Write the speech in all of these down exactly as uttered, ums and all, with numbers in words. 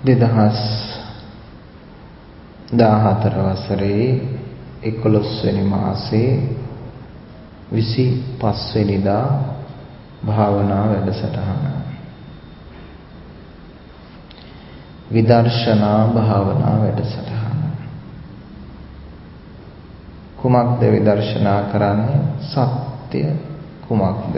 දෙදහස් දාහතර වසරේ එකොළොස් වෙනි මාසේ විසිපස් වෙනිදා භාවනා වැඩසටහන විදර්ශනා භාවනා වැඩසටහන කුමක්ද විදර්ශනා කරන්නේ? සත්‍ය කුමක්ද?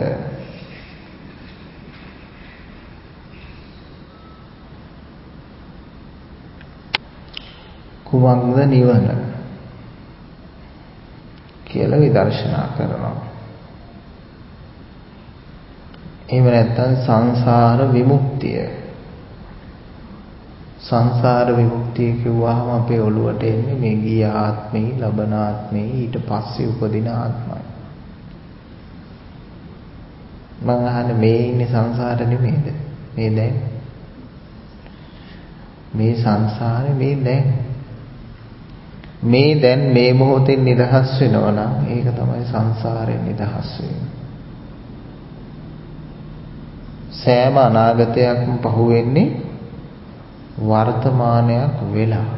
කුමක්ද නිවන කියලා විදර්ශනා කරනවා. එහෙම නැත්නම් සංසාර විමුක්තිය. සංසාර විමුක්තිය කියුවාම අපේ ඔළුවට එන්නේ මේ ගිය ආත්මේ, ලබන ආත්මේ, ඊට පස්සේ උපදින ආත්මයි. මම අහන්නේ මේ ඉන්නේ සංසාර නෙමෙයිද? මේ දැන් මේ සංසාරේ මේ දැන් මේ දැන් මේ මොහොතෙන් නිදහස් වෙනවා නම් ඒක තමයි සංසාරයෙන් නිදහස් වීම. සෑම අනාගතයක්ම පහු වෙන්නේ වර්තමානයක් වෙලා.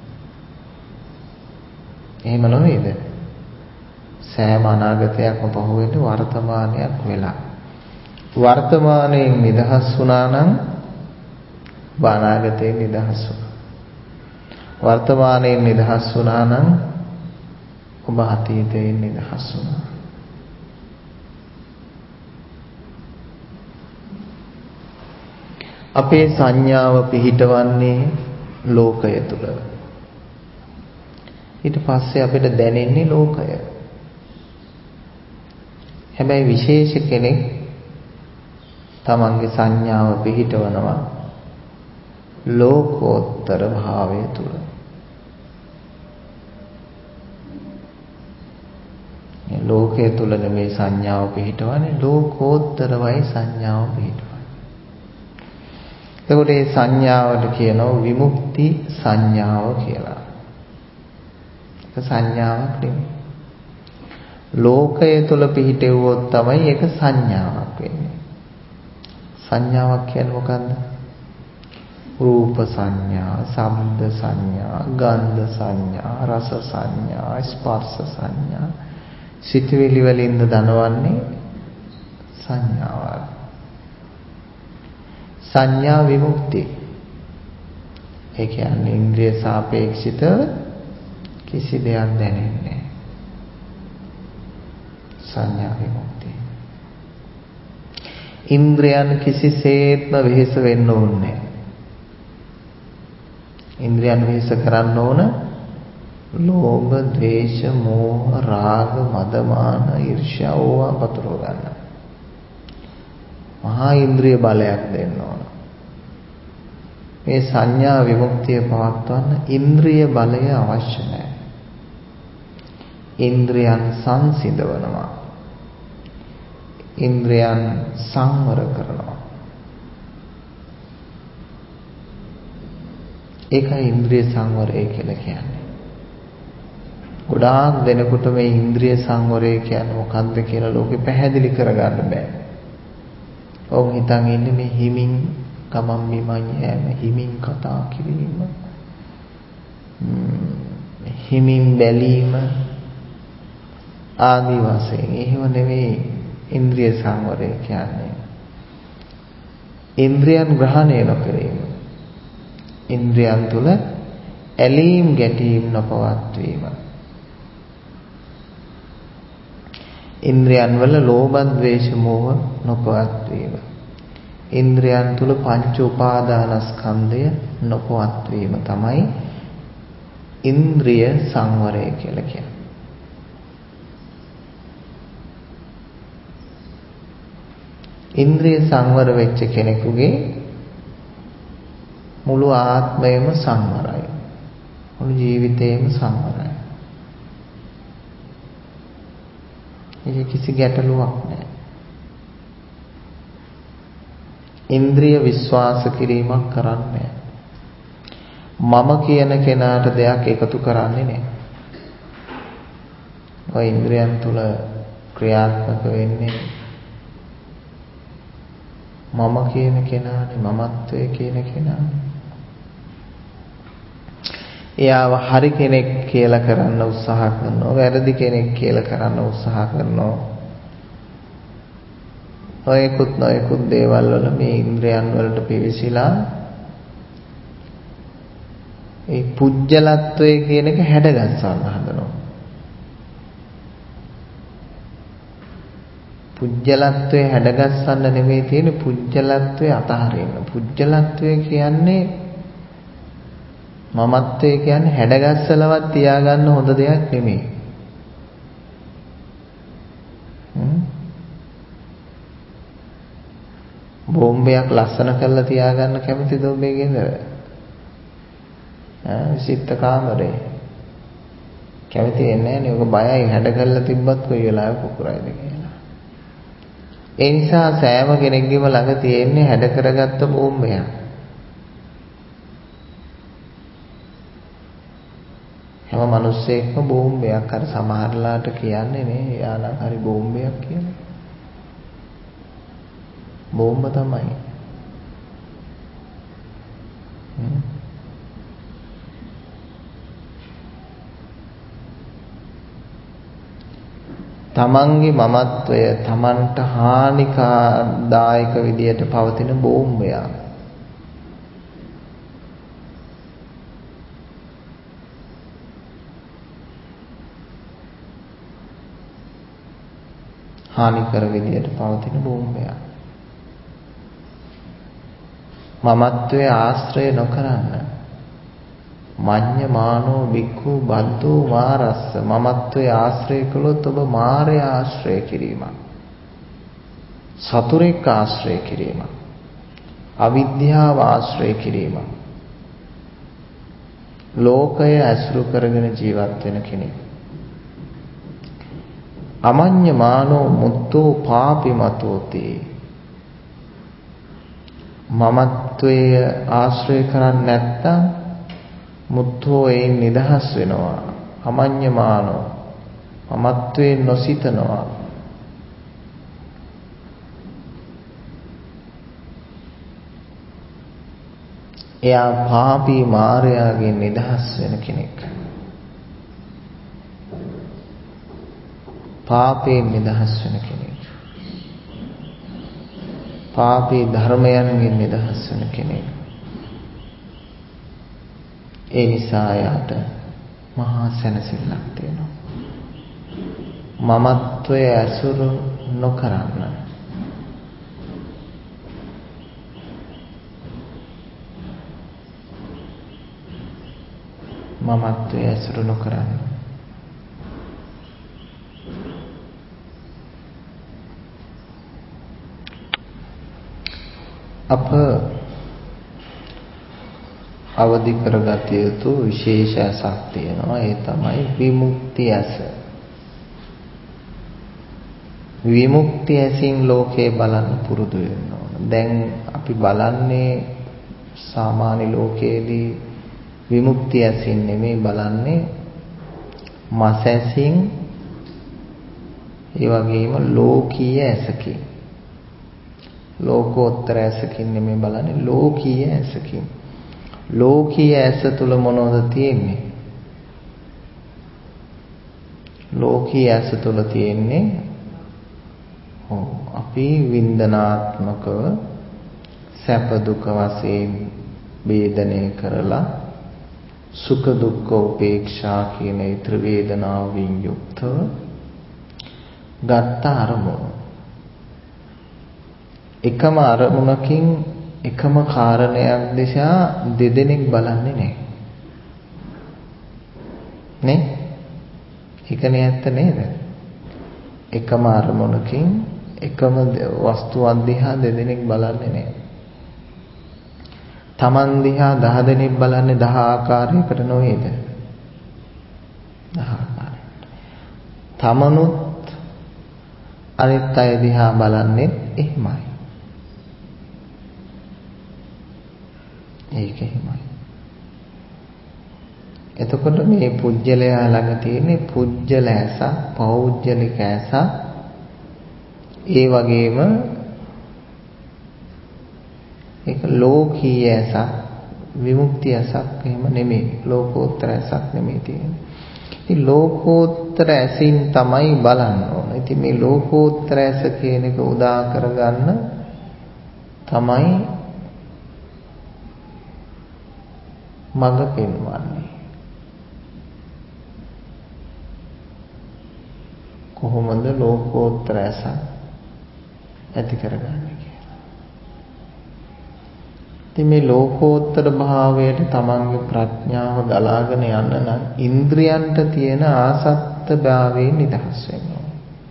එහෙම නෙවෙයිද? සෑම අනාගතයක්ම පහු වෙන්නේ වර්තමානයක් වෙලා. වර්තමානයෙන් නිදහස් වුණා නම් අනාගතයෙන් නිදහස් වුණා. වර්තමානයෙන් නිදහස් වුණා නම් ඔබ අතීතයෙන් නිදහස් වුණා. අපේ සංඥාව පිහිටවන්නේ ලෝකය තුල. ඊට පස්සේ අපිට දැනෙන්නේ ලෝකය. හැබැයි විශේෂ කෙනෙක් තමන්ගේ සංඥාව පිහිටවනවා ලෝකෝත්තර භාවය තුල. මේ ලෝකයේ තුල නෙමේ සංඥාව පිහිටවන්නේ, ලෝකෝත්තරවයි සංඥාව පිහිටවන්නේ. එතකොට මේ සංඥාවට කියනවා විමුක්ති සංඥාව කියලා. ඒක සංඥාවක් නෙමෙයි. ලෝකයේ තුල පිහිටෙව්වොත් තමයි ඒක සංඥාවක් වෙන්නේ. සංඥාවක් කියන්නේ මොකද්ද? රූප සංඥා, ශබ්ද සංඥා, ගන්ධ සංඥා, රස සංඥා, ස්පර්ශ සංඥා. සිතවිලි වලින්ද දනවන්නේ සංඥාවක්. සංඥා විමුක්ති. ඒ කියන්නේ ඉන්ද්‍රිය සාපේක්ෂිත කිසි දෙයක් දැනෙන්නේ නැහැ. සංඥා විමුක්ති. ඉන්ද්‍රයන් කිසිසේත්ම වෙහෙස වෙන්න ඕනේ නැහැ. ඉන්ද්‍රයන් වෙහෙස කරන්න ඕන ලෝභ, ද්වේෂ, මෝහ, රාග, මදමාන, ඊර්ෂ්‍යා ඕවා පතුරව ගන්න. මහා ඉන්ද්‍රිය බලයක් දෙන්න ඕන. මේ සංඥා විමුක්තිය පවත්වන්න ඉන්ද්‍රිය බලය අවශ්‍ය නැහැ. ඉන්ද්‍රයන් සංසිඳවනවා. ඉන්ද්‍රයන් සංවර කරනවා. ඒකයි ඉන්ද්‍රිය සංවරය කියලා කියන්නේ. ගොඩාක් දෙනෙකුට මේ ඉන්ද්‍රිය සංවරය කියන්නේ මොකක්ද කියලා ලෝකෙ පැහැදිලි කරගන්න බෑ. ඔවුන් හිතන් ඉන්නේ මේ හිමින් ගමන් බිමන් යෑම, හිමින් කතා කිරීම, හිමින් බැලීම ආදී වශයෙන්. එහෙම නෙවෙයි ඉන්ද්‍රිය සංවරය කියන්නේ. ඉන්ද්‍රියන් ග්‍රහණය නොකිරීම. ඉන්ද්‍රියන් තුල ඇලීම් ගැටීම් නොපවත්වීම. ඉන්ද්‍රියන් වල ලෝභ, ද්වේෂ, මෝහ නොපවත්වීම. ඉන්ද්‍රියන් තුල පංච උපාදානස්කන්ධය නොපවත්වීම තමයි ඉන්ද්‍රිය සංවරය කියලා කියන්නේ. ඉන්ද්‍රිය සංවර වෙච්ච කෙනෙකුගේ මුළු ආත්මයම සංවරයි. මුළු ජීවිතේම සංවරයි. ඒක කිසි ගැටලුවක් නැහැ. ඉන්ද්‍රිය විශ්වාස කිරීමක් කරන්නේ මම කියන කෙනාට දෙයක් එකතු කරන්නේ නැහැ. ඔය ඉන්ද්‍රියන් තුල ක්‍රියාත්මක වෙන්නේ මම කියන කෙනානේ, මමත්වයේ කියන කෙනානේ. එයාව හරි කෙනෙක් කියලා කරන්න උත්සාහ කරනවා, වැරදි කෙනෙක් කියලා කරන්න උත්සාහ කරනවා. ඔයකුත් නොයකුත් දේවල් වල මේ ඉන්ද්‍රයන් වලට පිවිසිලා ඒ පුජ්‍යලත්වය කියන එක හැඩගස්සන්න හදනවා. පුජ්‍යලත්වය හැඩගස්සන්න නෙමෙයි තියෙන්නේ, පුජ්‍යලත්වය අතහරින්න. පුජ්‍යලත්වය කියන්නේ මමත්වය කියන්නේ හැඩගස්සලවත් තියාගන්න හොඳ දෙයක් නෙමෙයි. බෝම්බයක් ලස්සන කරලා තියාගන්න කැමතිද ඔබේ ගෙදර? ඈ විසිට කාමරේ. කැමති වෙන්නේ නැහැ නේ. ඔක බයයි හැඩ කරලා තිබ්බත් කොයි වෙලාවෙ පුපුරයිද කියලා. ඒ නිසා සෑම කෙනෙක්ගේම ළඟ තියෙන්නේ හැඩ කරගත්ත බෝම්බයක්. හැම මිනිස්සෙක්ම බෝම්බයක්. අර සමහරලාට කියන්නේ නේ යානම් හරි බෝම්බයක් කියලා. බෝම්බ තමයි. තමන්ගේ මමත්වය තමන්ට හානිකාදායක විදියට පවතින බෝම්බයක්. හානිකර විදියට පවතින බෝම්බයක්. මමත්වයේ ආශ්‍රය නොකරන්න. මඤ්ඤ මානෝ බික්ඛු බද්දෝ මාරස්ස. මමත්වයේ ආශ්‍රය කළොත් ඔබ මාරය ආශ්‍රය කිරීමක්, සතුරෙක් ආශ්‍රය කිරීමක්, අවිද්‍යාව ආශ්‍රය කිරීමක්, ලෝකය ඇසුරු කරගෙන ජීවත් වෙන කෙනෙක්. අමඤ්ඤ මානෝ මුත්තෝ පාපිමතෝති. මමත්වයේ ආශ්‍රය කරන්නේ නැත්නම් මුත්තෝ ඒ නිදහස් වෙනවා. අමඤ්ඤමානෝ මමත්වයේ නොසිතනවා. එයා පාපී මායාවෙන් නිදහස් වෙන කෙනෙක්. පාපයෙන් නිදහස් වෙන කෙනෙක්. පාපී ධර්මයන්ගෙන් නිදහස් වෙන කෙනෙක්. ඒ නිසා යාට මහා සැනසෙල්ලක් තියෙනවා. මමත්වයේ ඇසුරු නොකරන්න. මමත්වයේ ඇසුරු නොකරන්න. අප අවදි කරගත යුතු විශේෂ ඇසක් තියෙනවා. ඒ තමයි විමුක්ති ඇස. විමුක්ති ඇසින් ලෝකේ බලන්න පුරුදු වෙන්න ඕන. දැන් අපි බලන්නේ සාමාන්‍ය ලෝකයේදී විමුක්ති ඇසින් නෙමෙයි බලන්නේ, මස ඇසින්, ඒ වගේම ලෝකීය ඇසකින්. ලෝකෝත්තර ඇසකින් නෙමෙයි බලන්නේ, ලෝකීය ඇසකින්. ලෝකීය ඇස තුල මොනවද තියෙන්නේ? ලෝකීය ඇස තුල තියෙන්නේ ඔව් අපි වින්දනාත්මකව සැප දුක වශයෙන් වේදනය කරලා සුඛ දුක්ඛ උපේක්ෂා කියන ඒ ත්‍රිවේදනාවෙන් යුක්තව ගත්ත අරමුණ. එකම අරමුණකින් එකම කාරණයක් දිහා දෙදෙනෙක් බලන්නේ නැහැ. නේ? ඒකනේ ඇත්ත නේද? එකම අරමුණකින් එකම වස්තුවක් දිහා දෙදෙනෙක් බලන්නේ නැහැ. Taman දිහා දහ දෙනෙක් බලන්නේ දහ ආකාරයකට නොවේද? දහ ආකාරයකට. තමනුත් අනිත් අය දිහා බලන්නේ එහෙමයි. ඒක එහෙමයි. එතකොට මේ පුජ්‍යලයා ළඟ තියෙන පුජ්‍යල ඇස, පෞජ්‍යලික ඇස, ඒ වගේම ඒක ලෝකීය ඇස, විමුක්තිය ඇසක් එහෙම නෙමෙයි. ලෝකෝත්තර ඇසක් නෙමෙයි තියෙන්නේ. ඉතින් ලෝකෝත්තර ඇසින් තමයි බලන්න ඕන. ඉතින් මේ ලෝකෝත්තර ඇස කියන එක උදා කරගන්න තමයි මඟ පෙන්වන්නේ. කොහොමද ලෝකෝත්තර ඇස ඇති කරගන්නේ කියලා. ඉතින් මේ ලෝකෝත්තර භාවයට තමන්ගේ ප්‍රඥාව ගලාගෙන යන්න නම් ඉන්ද්‍රියන්ට තියෙන ආසත්ත භාවයෙන් නිදහස් වෙන්න ඕන.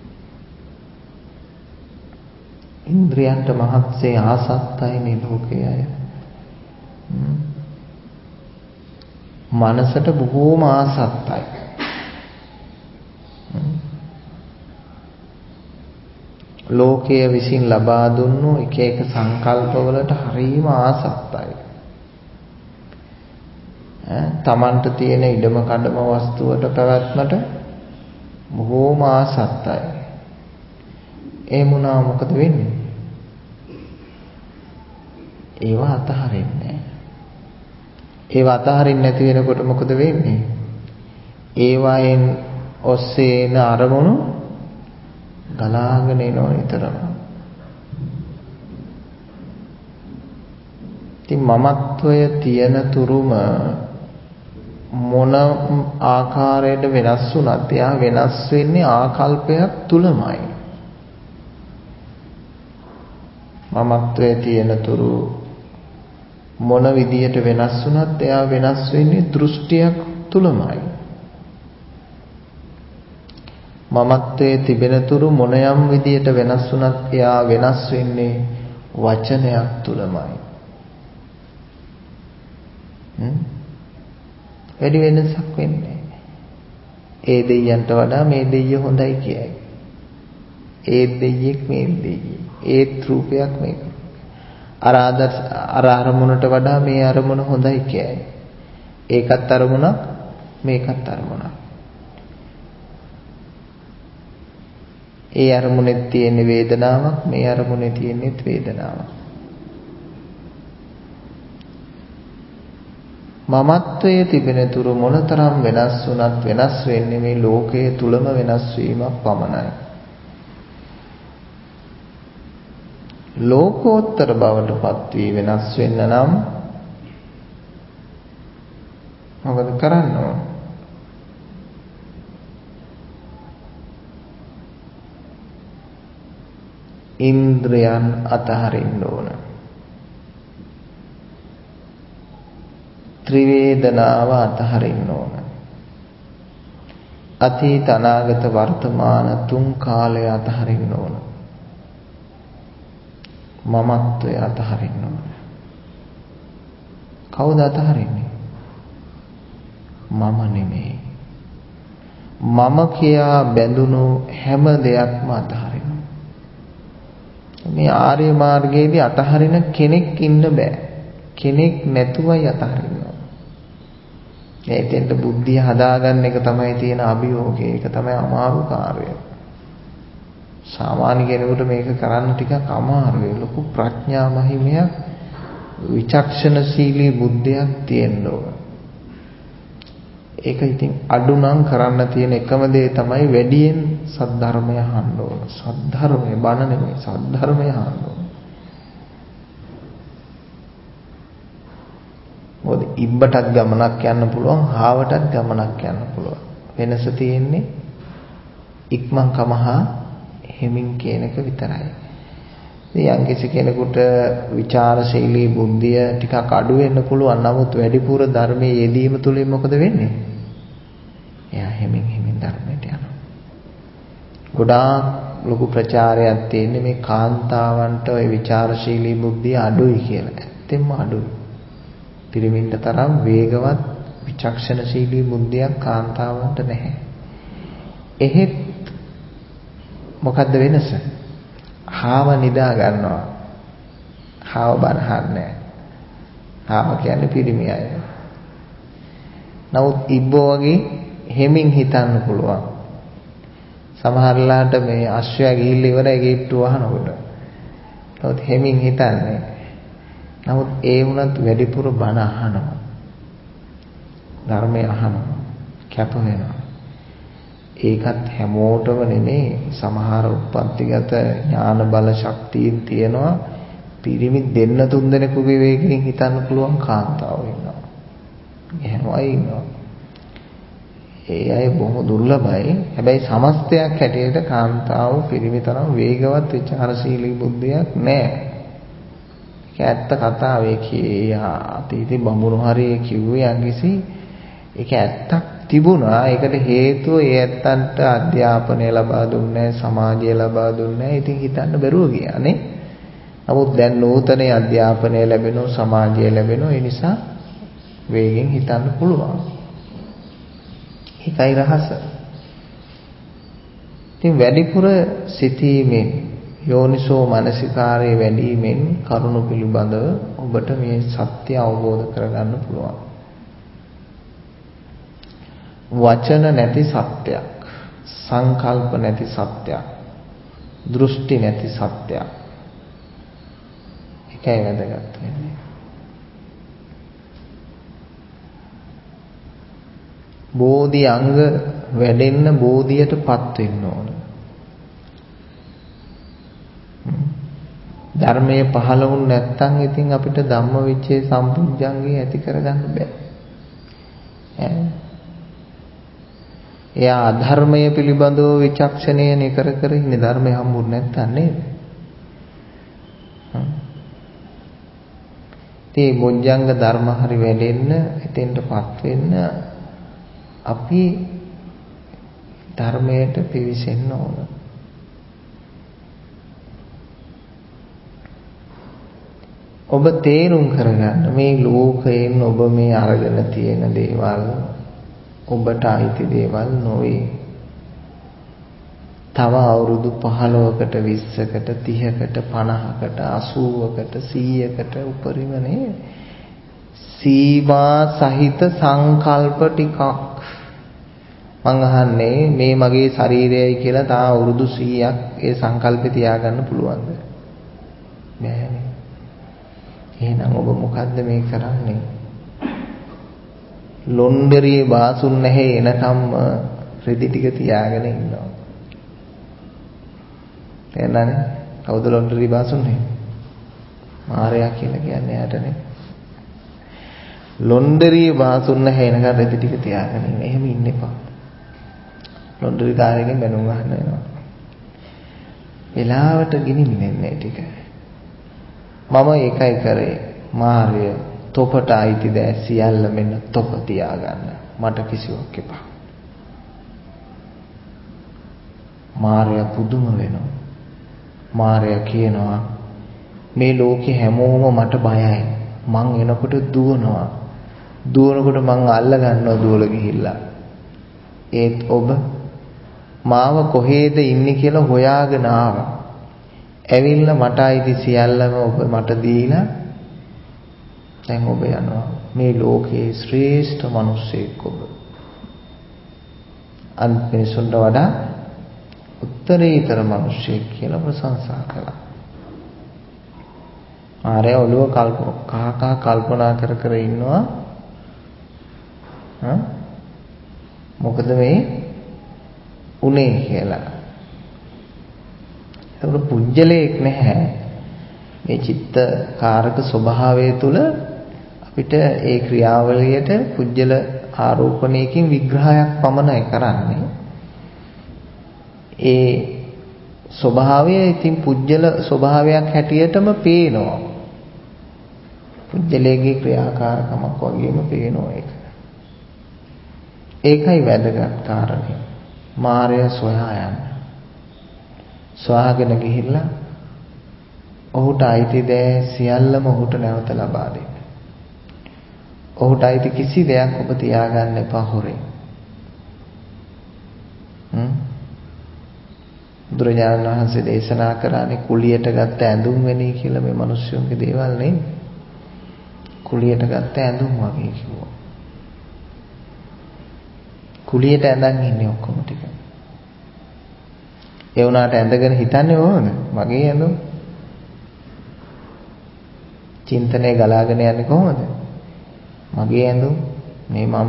ඉන්ද්‍රියන්ට මහත්සේ ආසත්තයි මේ ලෝකයේ අය. මනසට බොහෝම ආසත්තයි. ලෝකයේ විසින් ලබා දුන්නු එක එක සංකල්පවලට හරීම ආසත්තයි. ඈ තමන්ට තියෙන ඉඩම කඩම වස්තුවට පැවැත්මට බොහෝම ආසත්තයි. එහෙම වුණා මොකද වෙන්නේ? ඒව අතහරින්නේ. ඒව අතහරින්න නැති වෙනකොට මොකද වෙන්නේ? ඒවයින් ඔස්සේන අරමුණු ගලාගෙන එනවා නිතරම. ඉතින් මමත්වය තියෙන තුරුම මොන ආකාරයට වෙනස් වුණත් එයා වෙනස් වෙන්නේ ආකල්පයක් තුලමයි. මමත්වයේ තියෙන තුරු මොන විදියට වෙනස් වුණත් එයා වෙනස් වෙන්නේ දෘෂ්ටියක් තුලමයි. මමත්වයේ තිබෙන තුරු මොන යම් විදියට වෙනස් වුණත් එයා වෙනස් වෙන්නේ වචනයක් තුලමයි. හ්ම් වැඩි වෙනසක් වෙන්නේ. ඒ දෙයයන්ට වඩා මේ දෙය හොඳයි කියයි. ඒ දෙයියෙක් මේ දෙයියෙක්. ඒ රූපයක් මේක. අර අර අරමුණට වඩා මේ අරමුණ හොඳයි කියයි. ඒකත් අරමුණක් මේකත් අරමුණක්. ඒ අරමුණේ තියෙන වේදනාවක් මේ අරමුණේ තියෙනෙත් වේදනාවක්. මමත්වයේ තිබෙන තුරු මොනතරම් වෙනස් වුණත් වෙනස් වෙන්නේ මේ ලෝකයේ තුලම වෙනස් වීමක් පමණයි. ලෝකෝත්තර බවට පත් වී වෙනස් වෙන්න නම් මොකද කරන්න ඕන? ඉන්ද්‍රයන් අතහරින්න ඕන. ත්‍රිවේදනාව අතහරින්න ඕන. අතීත අනාගත වර්තමාන තුන් කාලය අතහරින්න ඕන. මමත්වය අතහරින්න ඕන. කවුද අතහරින්නේ? මම නෙමෙයි. මම කියා බැඳුණු හැම දෙයක්ම අතහරින්න. මේ ආර්ය මාර්ගයේදී අතහරින කෙනෙක් ඉන්න බෑ. කෙනෙක් නැතුවයි අතහරින්න. ඒතෙන්ට බුද්ධිය හදාගන්න එක තමයි තියෙන අභියෝගය. ඒක තමයි අමාරු කාර්යය. සාමාන්‍ය කෙනෙකුට මේක කරන්න ටිකක් අමාරුයි. ලොකු ප්‍රඥා මහිමයක්, විචක්ෂණශීලී බුද්ධියක් තියෙන්න ඕන. ඒක ඉතින් අඩු නම් කරන්න තියෙන එකම දේ තමයි වැඩියෙන් සද්ධර්මය අහන්න ඕන. සද්ධර්මය බණ නෙමෙයි, සද්ධර්මය අහන්න ඕන. මොකද ඉබ්බටත් ගමනක් යන්න පුළුවන්, හාවටත් ගමනක් යන්න පුළුවන්. වෙනස තියෙන්නේ ඉක්මන් කමහා හිමින් කියන එක විතරයි. ඉතින් යම්කිසි කෙනෙකුට විචාරශීලී බුද්ධිය ටිකක් අඩු වෙන්න පුළුවන්. නමුත් වැඩිපුර ධර්මයේ යෙදීම තුළින් මොකද වෙන්නේ? එයා හිමින් හිමින් ධර්මයට යනවා. ගොඩාක් ලොකු ප්‍රචාරයක් තියෙන්නේ මේ කාන්තාවන්ට ওই විචාරශීලී බුද්ධිය අඩුයි කියලා. ඇත්තෙන්ම අඩුයි. පිරිමින්ට තරම් වේගවත් විචක්ෂණශීලී බුද්ධියක් කාන්තාවන්ට නැහැ. එහෙත් මොකද්ද වෙනස? හාව නිදා ගන්නවා. හාව බනහන්නේ. හාව කියන්නේ පිරිමි අය. නමුත් ඉබ්බෝ වගේ හෙමින් හිතන්න පුළුවන්. සමහරලාට මේ අශ්වයා ගිහිල්ලා ඉවරයි ගේට්ටුව වහනකොට. නමුත් හෙමින් හිතන්නේ. නමුත් ඒ වුණත් වැඩිපුර බණ අහනවා. ධර්මය අහනවා. කැප වෙනවා. ඒකත් හැමෝටම නෙමෙයි. සමහර උප්පත්තිගත ඥාන බල ශක්තියින් තියනවා. පිරිමි දෙන්න තුන් දෙනෙකුගේ වේගයෙන් හිතන්න පුළුවන් කාන්තාවෝ ඉන්නවා. එහෙම අය ඉන්නවා. ඒ අය බොහොම දුර්ලභයි. හැබැයි සමස්තයක් හැටියට කාන්තාව පිරිමි තරම් වේගවත් විචාරශීලී බුද්ධියක් නැහැ. ඒක ඇත්ත කතාව. ඒකේ අතීතේ බඹුණු හරිය කිව්වේ යම්කිසි ඒක ඇත්තක් තිබුණා. ඒකට හේතුව ඒ ඇත්තන්ට අධ්‍යාපනය ලබා දුන්නේ නැහැ, සමාජය ලබා දුන්නේ නැහැ. ඉතින් හිතන්න බැරුව ගියා නේ. නමුත් දැන් නූතන අධ්‍යාපනය ලැබෙනවා, සමාජය ලැබෙනවා. ඒ නිසා වේගෙන් හිතන්න පුළුවන්. ඒකයි රහස. ඉතින් වැඩිපුර සිතීමෙන් යෝනිසෝ මනසිකාරයේ වැඩිමෙන් කරුණු පිළිබඳව ඔබට මේ සත්‍ය අවබෝධ කරගන්න පුළුවන්. වචන නැති සත්‍යයක්, සංකල්ප නැති සත්‍යයක්, දෘෂ්ටි නැති සත්‍යයක්. ඒකයි වැදගත් වෙන්නේ. බෝධි අංග වැඩෙන්න බෝධියටපත් වෙන්න ඕන. ධර්මයේ පහළ වුණ නැත්නම් ඉතින් අපිට ධම්මවිචේ සම්පූර්ණංගේ ඇති කරගන්න බෑ. ඈ එයා අධර්මයේ පිළිබඳව විචක්ෂණය නිකර කර ඉන්නේ ධර්මය හම්බුනේ නැත්නම් නේද? තේ බොජ්ජංග ධර්ම හරි වැඩෙන්න එතෙන්ටපත් වෙන්න අපි ධර්මයට පිවිසෙන්න ඕන. ඔබ තේරුම් කරගන්න මේ ලෝකයෙන් ඔබ මේ අරගෙන තියෙන දේවල් ඔබට අයිති දේවල් නොවේ. තව අවුරුදු පහළොවකට විස්සකට තිහකට පනහකට අසූවකට සීයකට උපරිමනේ සීමා සහිත සංකල්ප ටිකක් මං අහන්නේ මේ මගේ ශරීරයයි කියලා තා අවුරුදු සීයක් ඒ සංකල්පේ තියාගන්න පුළුවන්ද? බෑනේ. එහෙනම් ඔබ මොකද්ද මේ කරන්නේ? ලොන්ඩරියේ බාසුන් නැහැ එනකම්ම රෙදි ටික තියාගෙන ඉන්නවා. තේරෙනවනේ? කවුද ලොන්ඩරියේ බාසුන් නැහැ? මාරයා කියලා කියන්නේ යාටනේ. ලොන්ඩරියේ බාසුන් නැහැ එනකම් රෙදි ටික තියාගෙන ඉන්න. එහෙම ඉන්න එපා. ලොන්ඩරි කාරයෙන් බැනුම් අහන්න වෙනවා. වෙලාවට ගිනින්නේ ටික. මම ඒකයි කරේ. මාර්ය තොපට අයිති දෑ සියල්ල මෙන්න තොප තියාගන්න. මට කිසිවක් එපා. මාර්ය පුදුම වෙනවා. මාර්ය කියනවා මේ ලෝකේ හැමෝම මට බයයි. මං එනකොට දුවනවා. දුවනකොට මං අල්ල ගන්නවා දුවල ගිහිල්ලා. ඒත් ඔබ මාව කොහෙද ඉන්නේ කියලා හොයාගෙන ආවා. ඇවිල්ලා මට අයිති සියල්ලම ඔබ මට දීලා දැන් ඔබ යනවා. මේ ලෝකයේ ශ්‍රේෂ්ඨ මිනිසෙක් ඔබ. අනිත් මිනිසුන්ට වඩා උත්තරීතර මිනිසෙක් කියලා ප්‍රශංසා කළා. ආරය ඔළුව කල්ප කහ කහ කල්පනා කර කර ඉන්නවා. හා මොකද මේ උනේ කියලා. ඒක පුජ්‍යලයක් නැහැ. මේ චිත්ත කාරක ස්වභාවය තුළ අපිට ඒ ක්‍රියාවලියට පුජ්‍යල ආරෝපණයකින් විග්‍රහයක් පමණයි කරන්නේ. ඒ ස්වභාවය ඉතින් පුජ්‍යල ස්වභාවයක් හැටියටම පේනවා. පුජ්‍යලයේ ක්‍රියාකාරකමක් වගේම පේනවා ඒක. ඒකයි වැදගත් කාරණේ. මායя සොයා යන්න. සොයාගෙන ගිහිල්ලා ඔහුට අයිති දේ සියල්ලම ඔහුට නැවත ලබා දෙන්න. ඔහුට අයිති කිසි දෙයක් ඔබ තියාගන්න එපා හොරෙන්. හ්ම්. බුදුරජාණන් වහන්සේ දේශනා කරානේ කුලියට ගත්ත ඇඳුම් වෙනී කියලා මේ මිනිස්සුන්ගේ දේවල් නෙමෙයි. කුලියට ගත්ත ඇඳුම් වගේ කිව්වා. කුලියට ඇඳන් ඉන්නේ ඔක්කොම ටික. ඒ වුණාට ඇඳගෙන හිතන්නේ ඕනද? මගේ ඇඳුම්. චින්තනය ගලාගෙන යන්නේ කොහොමද? මගේ ඇඳුම් මේ මම.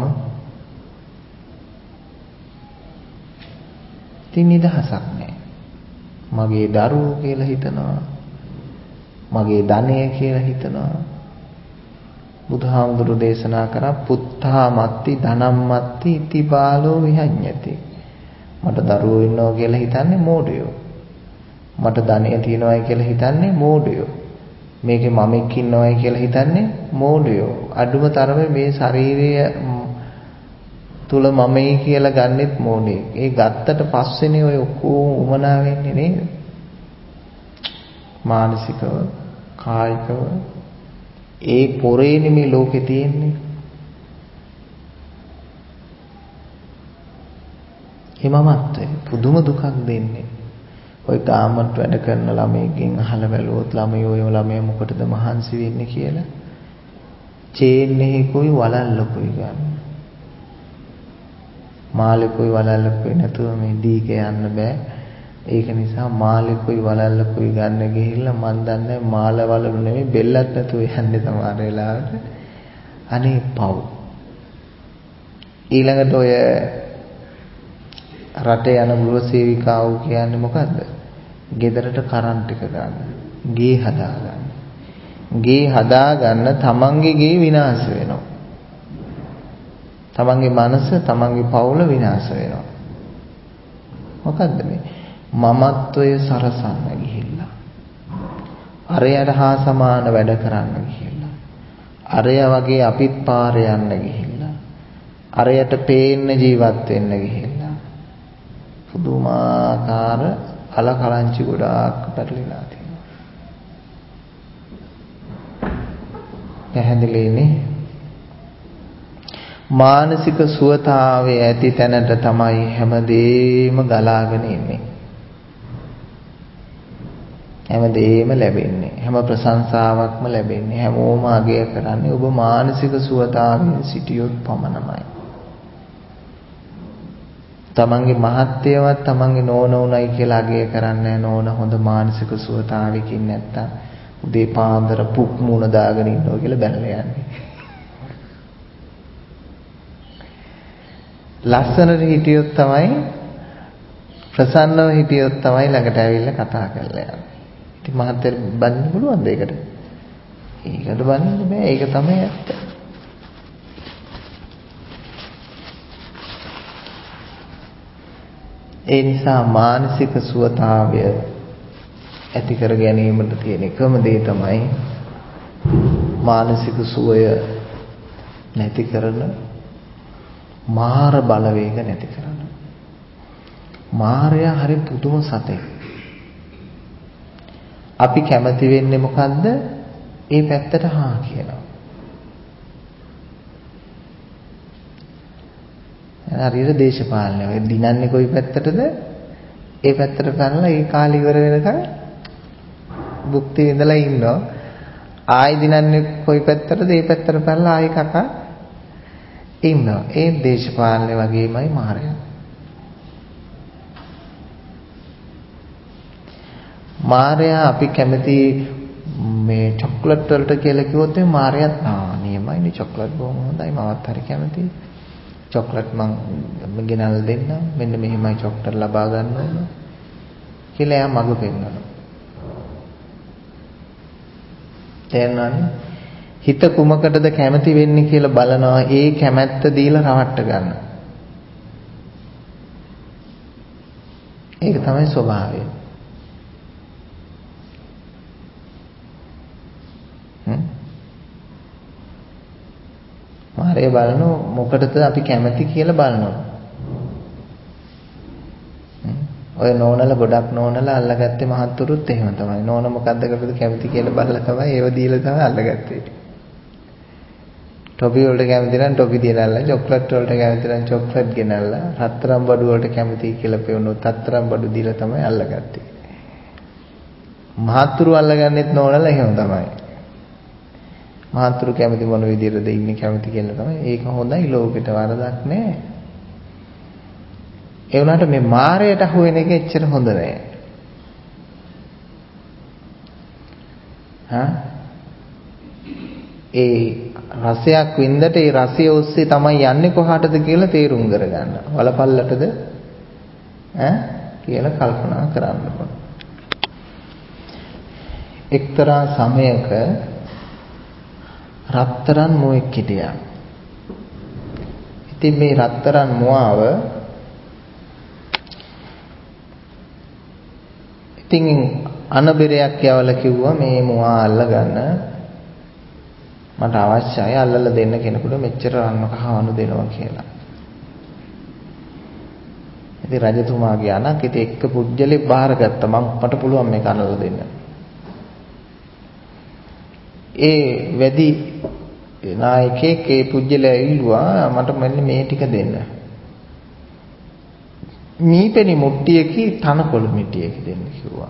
ඉතින් නිදහසක් නැහැ. මගේ දරුවෝ කියලා හිතනවා. මගේ ධනය කියලා හිතනවා. බුදුහාමුදුරු දේශනා කරා පුත්තා මත්ති ධනම් මත්ති ඉති බාලෝ විහඤ්ඤති. මට දරුවෝ ඉන්නවා කියලා හිතන්නේ මෝඩයෝ. මට ධනය තියෙනවායි කියලා හිතන්නේ මෝඩයෝ. මේකේ මමෙක් ඉන්නවායි කියලා හිතන්නේ මෝඩයෝ. අඩුම තරමේ මේ ශරීරය තුල මමයි කියලා ගන්නෙත් මෝඩයෙක්. ඒ ගත්තට පස්සේනේ ඔය ඔක්කොම උමනා වෙන්නේ නේද? මානසිකව, කායිකව ඒ පොරේනේ මේ ලෝකේ තියෙන්නේ. හිමමත්ය පුදුම දුකක් දෙන්නේ. ඔය ගාමන්ට වැඩ කරන ළමයිගෙන් අහලා බැලුවොත් ළමයි ඔය ළමයා මොකටද මහන්සි වෙන්නේ කියලා. චේන් එකකුයි වලල්ලකුයි ගන්න. මාළෙකුයි වලල්ලකුයි නැතුව මේ දීක යන්න බෑ. ඒක නිසා මාළෙකුයි වලල්ලකුයි ගන්න ගිහිල්ලා මන් දන්නේ මාළ වලලු නෙමෙයි බෙල්ලත් නැතුව යන්නේ සමහර වෙලාවට. අනේ පව්. ඊළඟට ඔය රටේ යන ගෘහ සේවිකාවෝ කියන්නේ මොකද්ද? ගෙදරට කරන්ට් එක ගන්න. ගේ හදා ගන්න. ගේ හදා ගන්න තමන්ගේ ගේ විනාශ වෙනවා. තමන්ගේ මනස, තමන්ගේ පවුල විනාශ වෙනවා. මොකද්ද මේ? මමත්වය සරසන්න ගිහිල්ලා. අරයට හා සමාන වැඩ කරන්න ගිහිල්ලා. අරය වගේ අපිත් පාරේ යන්න ගිහිල්ලා. අරයට පේන්න ජීවත් වෙන්න ගිහිල්ලා. පුදුමාකාර අලකලංචි ගොඩාක් පැටලිලා තියෙනවා. පැහැදිලිනේ? මානසික සුවතාවයේ ඇති තැනට තමයි හැමදේම ගලාගෙන ඉන්නේ. හැමදේම ලැබෙන්නේ. හැම ප්‍රශංසාවක්ම ලැබෙන්නේ. හැමෝම අගය කරන්නේ ඔබ මානසික සුවතාවයෙන් සිටියොත් පමණයි. තමන්ගේ මහත්යවත් තමන්ගේ නෝන උණයි කියලා අගය කරන්නේ නෝන හොඳ මානසික සුවතාවයකින් නැත්තම් උදේ පාන්දර පුක් මුණ දාගෙන ඉන්නවා කියලා බැලලා යන්නේ. ලස්සනට හිටියොත් තමයි ප්‍රසන්නව හිටියොත් තමයි ළඟට ඇවිල්ලා කතා කරලා යන්නේ. ඉතින් මහත්තයර බන්න පුළුවන්ද ඒකට? ඒකට බන්න බෑ. ඒක තමයි ඇත්ත. ඒ නිසා මානසික සුවතාවය ඇති කර ගැනීමට තියෙන එකම දේ තමයි මානසික සුවය නැති කරන මාර බලවේග නැති කරන. මාරයා හරි පුදුම සතෙක්. අපි කැමති වෙන්නේ මොකද්ද? ඒ පැත්තට හා කියනවා. හරියට දේශපාලනය. ඔය දිනන්නේ කොයි පැත්තටද? ඒ පැත්තට පැනලා ඒ කාලේ ඉවර වෙනකන් භුක්ති විඳලා ඉන්නවා. ආයි දිනන්නේ කොයි පැත්තටද? ඒ පැත්තට පැනලා ආයි කකා ඉන්නවා. ඒ දේශපාලනය වගේමයි මාරයා. මාරයා අපි කැමති මේ චොක්ලට් වලට කියලා කිව්වොත් මේ මාරයාත් ආ නියමයිනේ චොක්ලට් බොහොම හොඳයි මමත් හරි කැමතියි. චොක්ලට් මං ගෙනල්ලා දෙන්න. මෙන්න මෙහෙමයි චොක්ලට් ලබා ගන්න ඕන කියලා එයා මග පෙන්නනවා. තේරෙනවනේ? හිත කුමකටද කැමති වෙන්නේ කියලා බලනවා. ඒ කැමැත්ත දීලා රවට්ට ගන්න. ඒක තමයි ස්වභාවය. හ්ම් මාරේ බලනෝ මොකටද අපි කැමති කියලා බලනවා. ඔය නෝනල ගොඩක් නෝනල අල්ලගත්තේ මහත්තුරුත් එහෙම තමයි. නෝන මොකද්ද කැමති කියලා බලලා තමයි ඒව දීලා තමයි අල්ලගත්තේ. ටොපි වලට කැමති නම් ටොපි දිනalla, චොක්ලට් වලට කැමති නම් චොක්ලට් ගෙනල්ලා, රත්තරන් බඩු වලට කැමති කියලා පෙවුනොත් රත්තරන් බඩු දීලා තමයි අල්ලගත්තේ. මහත්තුරු අල්ලගන්නෙත් නෝනලා එහෙම තමයි. මහත්තුරු කැමති මොන විදිහටද ඉන්නේ කැමති කියලා තමයි. ඒක හොඳයි ලෝකෙට වරදක් නැහැ. ඒ වුණාට මේ මායයට අහු වෙන එක එච්චර හොඳ නෑ. හා ඒ රසයක් වින්දට ඒ රසය ඔස්සේ තමයි යන්නේ කොහාටද කියලා තේරුම් කරගන්න. වලපල්ලටද ඈ කියලා කල්පනා කරන්න ඕන. එක්තරා සමයක රත්තරන් මුවෙක් හිටියා. ඉතින් මේ රත්තරන් මුවාව ඉතින් අනබෙරයක් යවලා කිව්වා මේ මුවා අල්ලගන්න මට අවශ්‍යයි අල්ලලා දෙන්න කෙනෙකුට මෙච්චර රන් කහවණු දෙනවා කියලා. ඉතින් රජතුමා ගියානක් ඉතින් එක්ක පුජ්‍යලේ බාරගත්තා මම මට පුළුවන් මේක අල්ලලා දෙන්න. ඒ වැඩි නායකයෙක් ඒ පුජ්‍යලයා ඉල්ලුවා මට මෙන්න මේ ටික දෙන්න. මීපෙනි මුට්ටියකි තනකොළ මිටියක දෙන්න කිව්වා.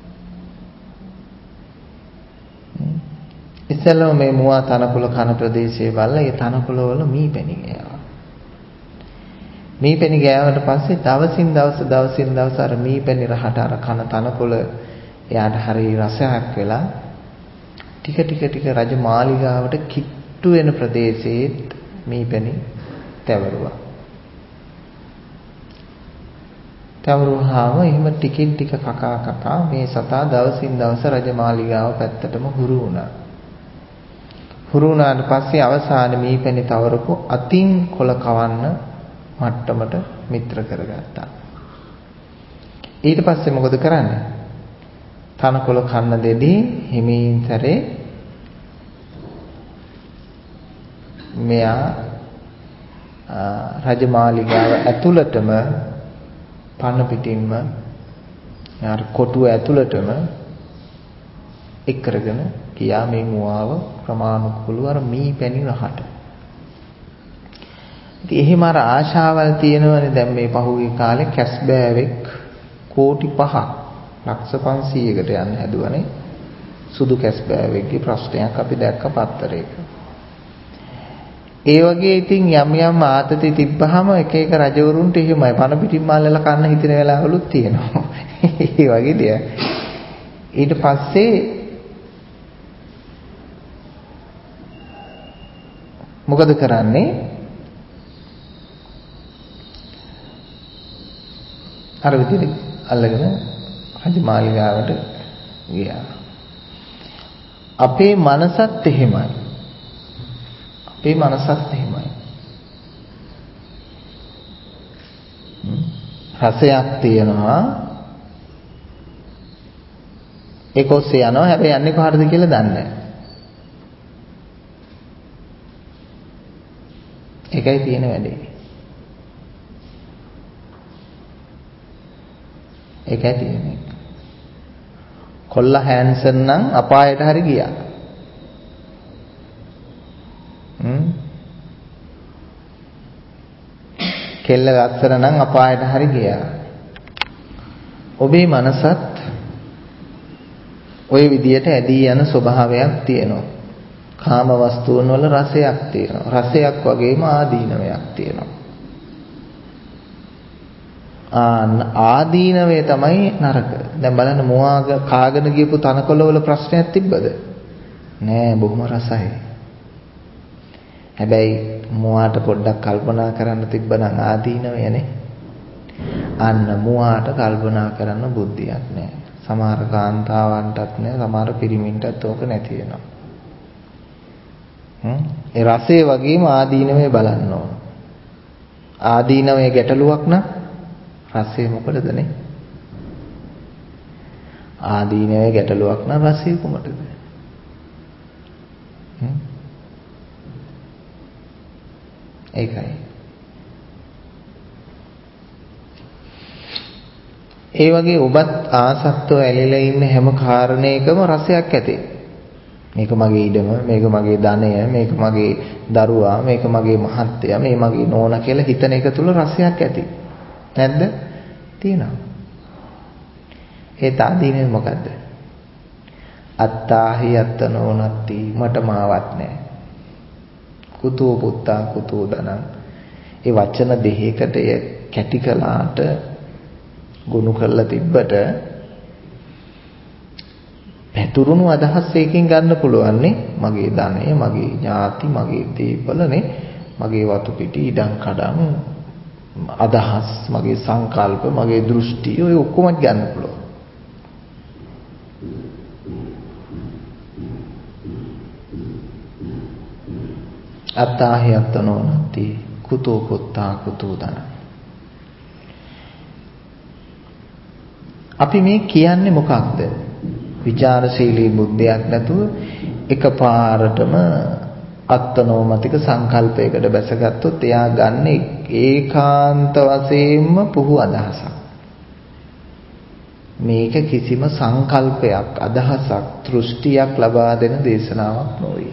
ඉස්සෙල්ලා මේ මුවා තනකොළ කන ප්‍රදේශයේ බලලා ඒ තනකොළ වල මීපෙනි ගෑවා. මීපෙනි ගෑවට පස්සේ දවසින් දවස දවසින් දවස අර මීපෙනි රහට අර කන තනකොළ එයාට හරි රසයක් වෙලා ටික ටික ටික රජ මාලිගාවට කිට්ටු වෙන ප්‍රදේශයේ මීපෙනි තැවරුවා. තවරුවාම එහෙම ටිකින් ටික කකා කකා මේ සතා දවසින් දවස රජමාලිගාව පැත්තටම හුරු වුණා. හුරු වුණාට පස්සේ අවසානයේ මීපැණි තවරපු අතින් කොළ කවන්න මට්ටමට මිත්‍ර කරගත්තා. ඊට පස්සේ මොකද කරන්නේ? තනකොළ කන්න දෙදී හිමින් සැරේ මෙයා රජමාලිගාව ඇතුළටම පන්න පිටින්ම යාර කොටුව ඇතුළටම එක් කරගෙන ගියා මේ මුවාව ප්‍රමාණිකුලව අර මී පැණි රහට. ඉතින් එහෙම අර ආශාවල් තියෙනවනේ දැන් මේ පහුගිය කාලේ කැස්බෑවෙක් කෝටි පහක් ලක්ෂ පන්සීයකට යන්න හැදුවනේ. සුදු කැස්බෑවෙක්ගේ ප්‍රශ්නයක් අපි දැක්ක පත්තරයක. ඒ වගේ ඉතින් යම් යම් ආතති තිබ්බහම එක එක රජවරුන්ට එහෙමයි පන පිටින් මාල්ලලා කන්න හිතෙන වෙලාවලුත් තියෙනවා. ඒ වගේ දෙයක්. ඊට පස්සේ මොකද කරන්නේ? අර විදිහට අල්ලගෙන රජමාලිගාවට ගියා. අපේ මනසත් එහෙමයි. අපේ මනසත් එහෙමයි. රසයක් තියෙනවා ඒක ඔස්සේ යනවා හැබැයි යන්නේ කොහටද කියලා දන්නේ නැහැ. ඒකයි තියෙන වැඩේ. ඒකයි තියෙන්නේ. කොල්ලා හෑන්සන් නම් අපායට හරි ගියා. හ්ම්. කෙල්ල ගස්සන නම් අපායට හරි ගියා. ඔබේ මනසත් ওই විදියට ඇදී යන ස්වභාවයක් තියෙනවා. කාම වස්තුන් වල රසයක් තියෙනවා. රසයක් වගේම ආදීනවයක් තියෙනවා. ආදීනවේ තමයි නරක. දැන් බලන්න මුවාග කාගෙන ගියපු තනකොළ වල ප්‍රශ්නයක් තිබ්බද? නෑ බොහොම රසයි. හැබැයි මුවාට පොඩ්ඩක් කල්පනා කරන්න තිබ්බනම් ආදීනවයනේ. අන්න මුවාට කල්පනා කරන්න බුද්ධියක් නෑ. සමහර කාන්තාවන්ටත් නෑ, සමහර පිරිමින්ටත් ඕක නැති වෙනවා. හ්ම් ඒ රසයේ වගේම ආදීනවේ බලන්න ඕන. ආදීනවේ ගැටලුවක් නම් රසය මොකටදනේ? ආදීනවේ ගැටලුවක් නම් රසය කොමටද? හ්ම් ඒකයි. ඒ වගේ ඔබත් ආසක්තව ඇලිලා ඉන්න හැම කාරණයකම රසයක් ඇති. මේක මගේ ඉඩම, මේක මගේ ධනය, මේක මගේ දරුවා, මේක මගේ මහත්තයා, මේ මගේ නෝනා කියලා හිතන එක තුල රසයක් ඇති. නැද්ද? තියෙනවා. ඒ තාදීනේ මොකද්ද? අත්තාහි අත්තනෝනත්ති මට මාවත් නැහැ. කුතෝ පුත්තා කුතෝ දනං. ඒ වචන දෙකකට කැටි කළාට ගුණ කරලා තිබ්බට පැතුරුණු අදහස් එකකින් ගන්න පුළුවන් නේ. මගේ ධනය, මගේ ඥාති, මගේ දීපලනේ, මගේ වතු පිටි, ඉඩම් කඩම්, අදහස්, මගේ සංකල්ප, මගේ දෘෂ්ටි, ඔය ඔක්කොම ගන්න පුළුවන්. අත්තාහි අත්තනෝ නත්ති කුතෝ පුත්තා කුතෝ ධන. අපි මේ කියන්නේ මොකක්ද? විචාරශීලී බුද්ධියක් නැතුව එකපාරටම අත්නෝමතික සංකල්පයකට බැසගත්තොත් එයා ගන්න ඒකාන්ත වශයෙන්ම පුහු අදහසක්. මේක කිසිම සංකල්පයක්, අදහසක්, දෘෂ්ටියක් ලබා දෙන දේශනාවක් නොවේ.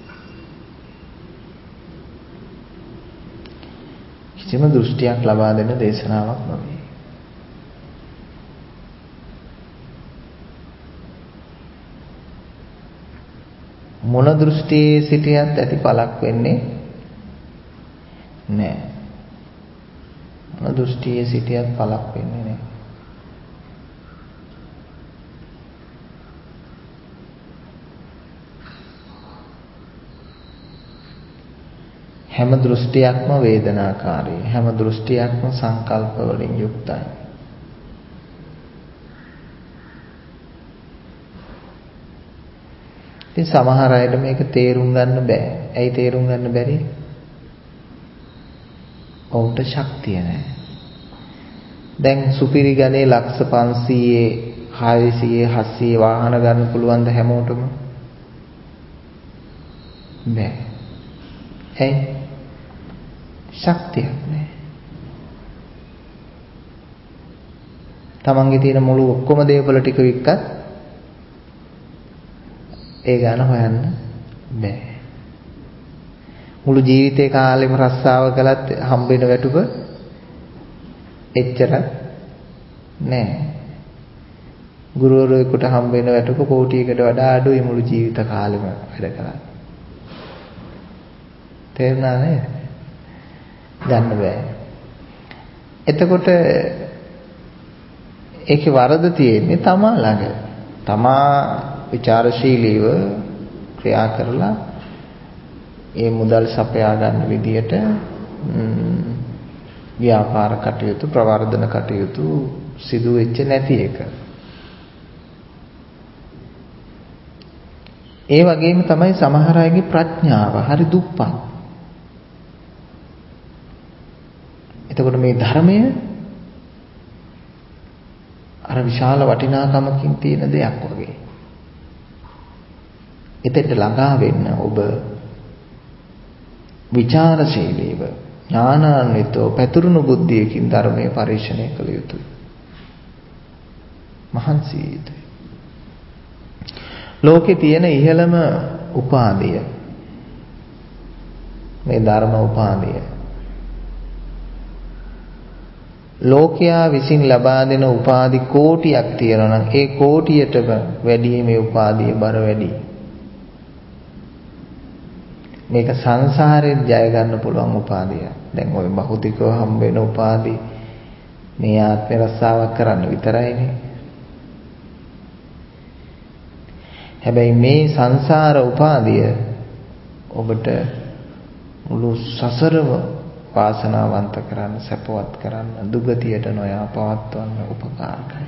කිසිම දෘෂ්ටියක් ලබා දෙන දේශනාවක් නොවේ. මොන දෘෂ්ටියේ සිටියත් ඇති පළක් වෙන්නේ නැහැ. මොන දෘෂ්ටියේ සිටියත් පළක් වෙන්නේ නැහැ. හැම දෘෂ්ටියක්ම වේදනාකාරී. හැම දෘෂ්ටියක්ම සංකල්ප වලින් යුක්තයි. ඉතින් සමහර අයට මේක තේරුම් ගන්න බෑ. ඇයි තේරුම් ගන්න බැරි? ඔවුන්ට ශක්තිය නැහැ. දැන් සුපිරි ගණේ ලක්ෂ පන්සීයේ හයසියයේ හත්සියයේ වාහන ගන්න පුළුවන්ද හැමෝටම? බෑ. ඇයි? ශක්තියක් නැහැ. තමන්ගේ තියෙන මුළු ඔක්කොම දේවල් ටික වික්කත් ඒ ගාන හොයන්න බෑ. මුළු ජීවිතේ කාලෙම රස්සාව කළත් හම්බෙන වැටුප එච්චර නෑ. ගුරුවරයෙකුට හම්බෙන වැටුප කෝටියකට වඩා අඩුයි මුළු ජීවිත කාලෙම වැඩ කළා. තේරුණා නේද? ගන්න බෑ. එතකොට ඒකේ වරද තියෙන්නේ තමා ළඟ. තමා විචාරශීලීව ක්‍රියා කරලා ඒ මුදල් සපයා ගන්න විදියට ව්‍යාපාර කටයුතු, ප්‍රවර්ධන කටයුතු සිදු වෙච්ච නැති එක. ඒ වගේම තමයි සමහර අයගේ ප්‍රඥාව හරි දුප්පත්. එතකොට මේ ධර්මය අර විශාල වටිනාකමකින් තියෙන දෙයක් වගේ. එතෙන්ට ළඟා වෙන්න ඔබ විචාරශීලීව ඥානාන්විතව පැතුරුණු බුද්ධියකින් ධර්මයේ පරිශ්‍රණය කළ යුතුයි. මහන්සි යුතුයි. ලෝකේ තියෙන ඉහළම උපාධිය මේ ධර්ම උපාධිය. ලෝකයා විසින් ලබා දෙන උපාධි කෝටියක් තියෙනවා නම් ඒ කෝටියටම වැඩි මේ උපාධිය බර වැඩි. මේක සංසාරයෙන් ජය ගන්න පුළුවන් උපාධිය. දැන් ওই බහුතිකව හම්බ වෙන උපාධි මේ ආත්ම රස්සාවක් කරන්න විතරයිනේ. හැබැයි මේ සංසාර උපාධිය ඔබට මුළු සසරම වාසනාවන්ත කරන්න, සැපවත් කරන්න, දුගතියට නොයා පවත්වන්න උපකාරකයි.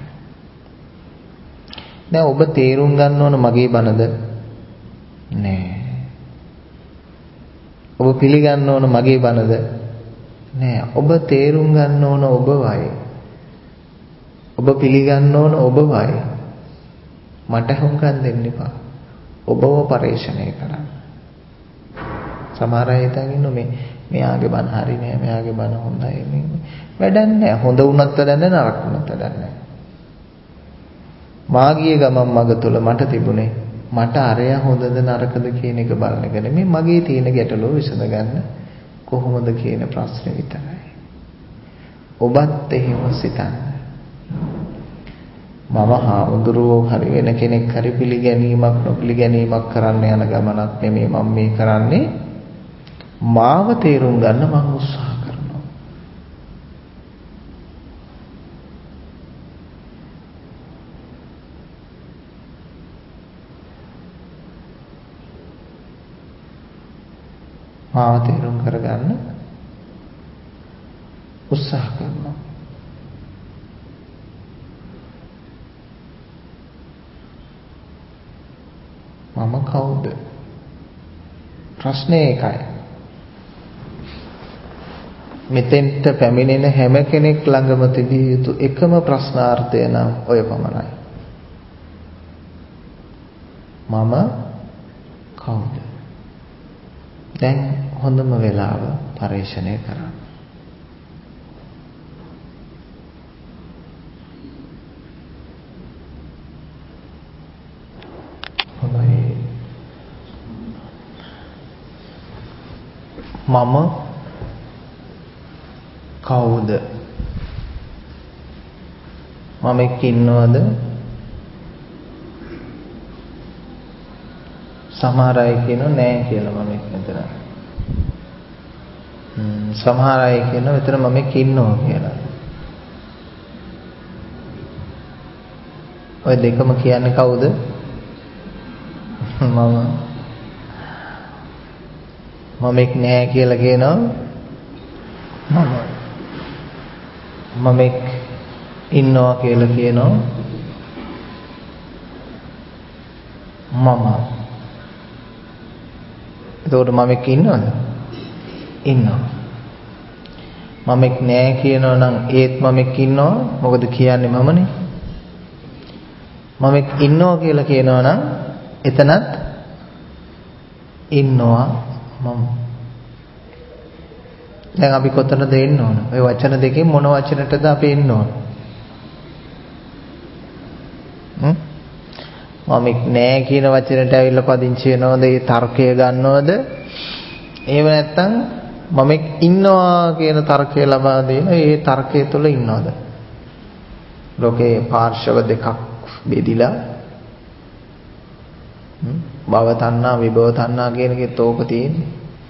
දැන් ඔබ තේරුම් ගන්න ඕන මගේ බණද? නෑ. ඔබ පිළිගන්න ඕන මගේ බණද? නෑ. ඔබ තේරුම් ගන්න ඕන ඔබවයි. ඔබ පිළිගන්න ඕන ඔබවයි. මට හුඟක් දෙන්න එපා. ඔබව පරිශ්‍රණය කරන්න. සමහර අය හිතන් ඉන්නෝ මේ මෙයාගේ බණ හරි නෑ, මෙයාගේ බණ හොඳයි. මේ වැඩක් නෑ. හොඳ වුණත් වැඩක් නෑ, නරක වුණත් වැඩක් නෑ. මාගිය ගමන් මග තුල මට තිබුණේ මට අරයා හොඳද නරකද කියන එක බලන එක නෙමෙයි, මගේ තියෙන ගැටලුව විසඳගන්න කොහොමද කියන ප්‍රශ්නේ විතරයි. ඔබත් එහෙම සිතන්න. මම හාමුදුරුවෝ හරි වෙන කෙනෙක් හරි පිළිගැනීමක් නොපිළිගැනීමක් කරන්න යන ගමනක් නෙමෙයි මම මේ කරන්නේ. මාව තේරුම් ගන්න මම උත්සාහ කරනවා. මාව තේරුම් කරගන්න උත්සාහ කරනවා. මම කවුද? ප්‍රශ්නේ ඒකයි. මෙතෙන්ට පැමිණෙන හැම කෙනෙක් ළඟම තිබිය යුතු එකම ප්‍රශ්නාර්ථය නම් ඔය පමණයි. මම කවුද? දැන් හොඳම වෙලාව පරිශ්‍රණය කරන්න. හොඳයි. මම කවුද? මම එක්ක ඉන්නවද? සමහර අය කියනවා නෑ කියලා මම එක්ක මෙතන. හ්ම් සමහර අය කියනවා මෙතන මම එක්ක ඉන්නවා කියලා. ඔය දෙකම කියන්නේ කවුද? මම මම එක්ක නෑ කියලා කියනවා. මම මම එක්ක ඉන්නවා කියලා කියනවා. මම එතකොට මම එක්ක ඉන්නවද? ඉන්නවා. මම එක්ක නෑ කියනවා නම් ඒත් මම එක්ක ඉන්නවා. මොකද කියන්නේ මමනේ. මම එක්ක ඉන්නවා කියලා කියනවා නම් එතනත් ඉන්නවා මම. දැන් අපි කොතනද එන්න ඕන? ඔය වචන දෙකෙන් මොන වචනටද අපි එන්න ඕන? හ්ම්? මම එක් නෑ කියන වචනට ඇවිල්ලා පදිංචි වෙනවද? ඒ තර්කය ගන්නවද? එහෙම නැත්නම් මම එක් ඉන්නවා කියන තර්කය ලබා දෙන ඒ තර්කය තුළ ඉන්නවද? ලෝකේ පාර්ශව දෙකක් බෙදිලා හ්ම් භව තණ්හා විභව තණ්හා කියන එකේ තෝක තියෙන්නේ.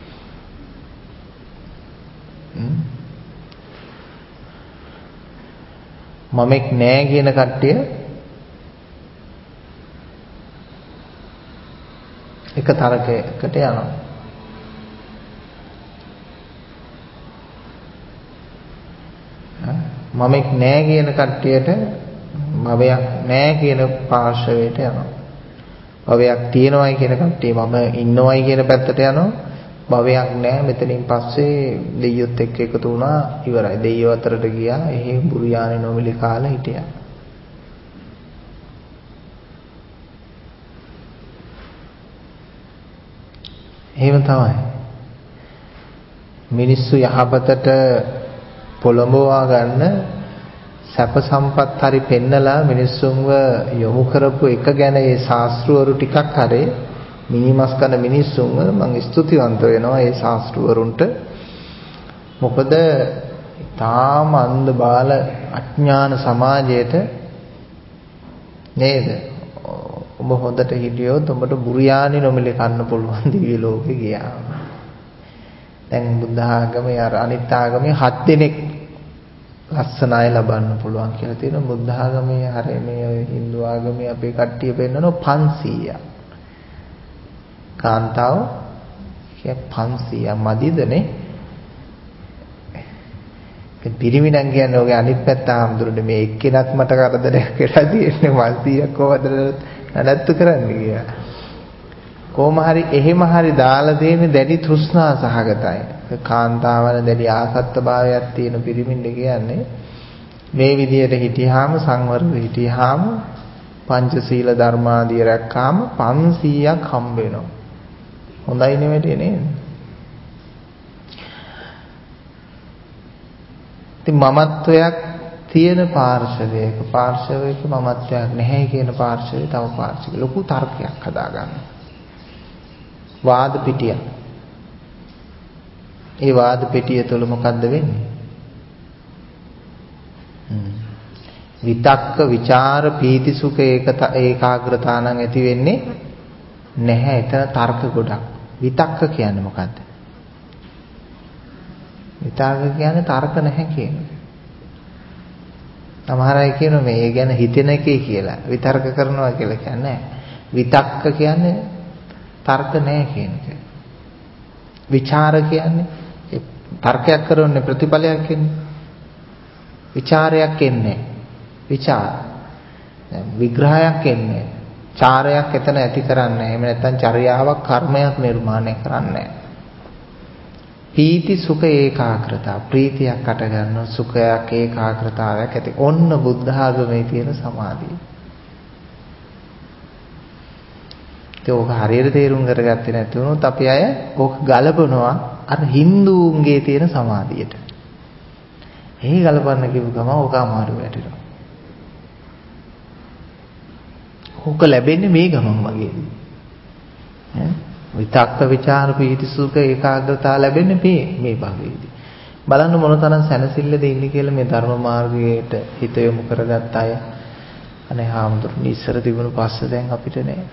හ්ම් මම එක් නෑ කියන කට්ටිය එක තරකයකට යනවා. මම එක් නෑ කියන කට්ටියට භවයක් නෑ කියන පාර්ශවයට යනවා. භවයක් තියෙනවයි කියන කට්ටිය මම ඉන්නවයි කියන පැත්තට යනවා. භවයක් නෑ මෙතනින් පස්සේ දෙයියොත් එක්ක එකතු වුණා ඉවරයි. දෙයියෝ අතරට ගියා. එහෙ බුරියානේ නොමිලි කාලා හිටියා. එහෙම තමයි. මිනිස්සු යහපතට පොළඹවා ගන්න සැප සම්පත් හරි පෙන්නලා මිනිස්සුන්ව යොමු කරපු එක ගැන ඒ ශාස්ත්‍රවරු ටිකක් හරි මිනිමස් කරන මිනිස්සුන්ව මම ස්තුතිවන්ත වෙනවා ඒ ශාස්ත්‍රවරුන්ට. මොකද තාම අන්ධ බාල අඥාන සමාජයට නේද? ඔබ හොඳට හිටියොත් ඔබට බුරියානි නොමිලේ කන්න පුළුවන් දිව්‍ය ලෝකේ ගියා. දැන් බුද්ධ ආගමේ අර අනිත් ආගමේ හත් දිනක් ලස්සන අය ලබන්න පුළුවන් කියලා තියෙනවා. බුද්ධ ආගමේ අර මේ හින්දු ආගමේ අපේ කට්ටිය පෙන්නනවා පන්සීයක්. කාන්තාව කිය පන්සීයක් මදිදනේ. ඒ පිරිමිණන් කියන්නේ ඔගේ අනිත් පැත්ත ආම්දුරනේ මේ එක්කෙනක් මට කරදරයක් කියලා තියෙන්නේ පන්සීයක් කොහොමද නඩත්තු කරන්නේ කියලා. කොහොම හරි එහෙම හරි දාලා තියෙන්නේ දැඩි තෘෂ්ණා සහගතයි. කාන්තාවන දැඩි ආසත්තභාවයක් තියෙන පිරිමින්ද කියන්නේ මේ විදියට හිටියාම සංවරව හිටියාම පංචශීල ධර්මාදිය රැක්කාම පන්සීයක් හම්බ වෙනවා. හොඳයි නෙවෙයි නේද? ඉතින් මමත්වයක් තියෙන පාර්ශවයක පාර්ශවයක මමත්වයක් නැහැ කියන පාර්ශවයේ තව පාර්ශවයක ලොකු තර්කයක් හදාගන්න. වාද පිටිය. ඒ වාද පිටිය තුළ මොකද්ද වෙන්නේ? විතක්ක ਵਿਚාර පීති සුඛ ඒකාග්‍රතානං ඇති වෙන්නේ නැහැ. එතන තර්ක ගොඩක්. විතක්ක කියන්නේ මොකද්ද? විතර්ක කියන්නේ තර්ක නැහැ කියන එක. සමහර අය කියනවා මේ ගැන හිතෙන එකේ කියලා. විතර්ක කරනවා කියලා කියන්නේ නැහැ. විතක්ක කියන්නේ තර්ක නැහැ කියන එක. විචාර කියන්නේ තර්කයක් කරන්නේ ප්‍රතිඵලයක් කියන්නේ. විචාරයක් එන්නේ. විචාර. විග්‍රහයක් එන්නේ. චාරයක් එතන ඇති කරන්නේ. එහෙම නැත්නම් චර්යාවක් කර්මයක් නිර්මාණය කරන්නේ. පීති සුඛ ඒකාග්‍රතාව. ප්‍රීතියක් අට ගන්න සුඛයක් ඒකාග්‍රතාවයක් ඇති. ඔන්න බුද්ධ ආගමේ තියෙන සමාධිය. ඒක ඕක හරියට තේරුම් කරගත්තේ නැති වුණොත් අපි අය ඕක ගලපනවා අර හින්දුන්ගේ තියෙන සමාධියට. එහි ගලපන්න කිව්ව ගම ඕක අමාරු වැටෙනවා. ඕක ලැබෙන්නේ මේ ගමන් වගේදී. ඈ විතක්ක ਵਿਚාර පීති සුඛ ඒකාග්‍රතාව ලැබෙන්නේ මේ මේ භවයේදී. බලන්න මොනතරම් සැනසෙල්ලද ඉන්නේ කියලා මේ ධර්ම මාර්ගයට හිත යොමු කරගත්ත අය. අනේ හාමුදුරනේ ඉස්සර තිබුණු පස්ස දැන් අපිට නෑ.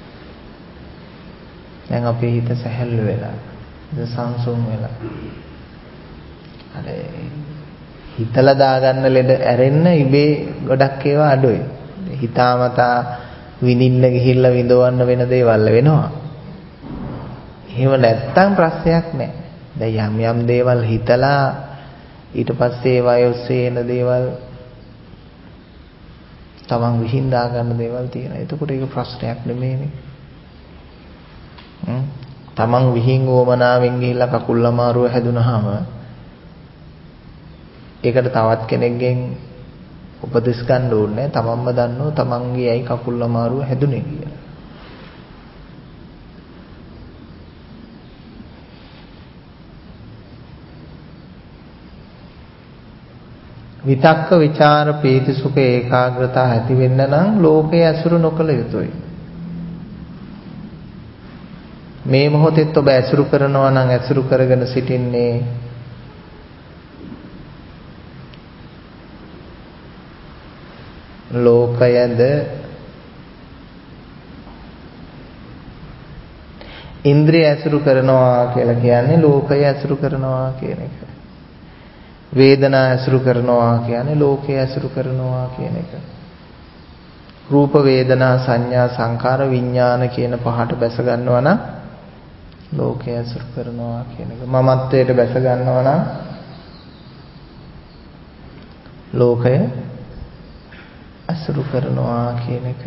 දැන් අපේ හිත සැහැල්ලු වෙලා, සංසුන් වෙලා. අර හිතලා දාගන්න ලෙඩ ඇරෙන්න ඉබේ ගොඩක් ඒවා අඩුයි. හිතාමතා විඳින්න ගිහිල්ලා විඳවන්න වෙන දේවල් වෙනවා. එහෙම නැත්තම් ප්‍රශ්නයක් නැහැ. දැන් යම් යම් දේවල් හිතලා ඊට පස්සේ ඒවායේ ඔස්සේ එන දේවල් තමන් විහිං දා ගන්න දේවල් තියෙනවා. එතකොට ඒක ප්‍රශ්නයක් නෙමෙයිනේ. හ්ම් තමන් විහිං වමනාවෙන් ගිහිල්ලා කකුල් අමාරුව හැදුනහම ඒකට තවත් කෙනෙක්ගෙන් උපදෙස් ගන්න ඕනේ. තමන්ම දන්නෝ තමන්ගේ ඇයි කකුල් අමාරුව හැදුනේ කියලා. විතක්ක ਵਿਚාර පීති සුඛ ඒකාග්‍රතාව ඇති වෙන්න නම් ලෝකයේ ඇසුරු නොකළ යුතුයි. මේ මොහොතෙත් ඔබ ඇසුරු කරනවා නම් ඇසුරු කරගෙන සිටින්නේ ලෝකයද ඉන්ද්‍රිය ඇසුරු කරනවා කියලා කියන්නේ ලෝකය ඇසුරු කරනවා කියන එක. වේදනා ඇසුරු කරනවා කියන්නේ ලෝකය ඇසුරු කරනවා කියන එක. රූප වේදනා සංඥා සංකාර විඥාන කියන පහට බැස ගන්නවා නම් ලෝකය ඇසුරු කරනවා කියන එක. මමත්වයට බැස ගන්නවා නම් ලෝකය ඇසුරු කරනවා කියන එක.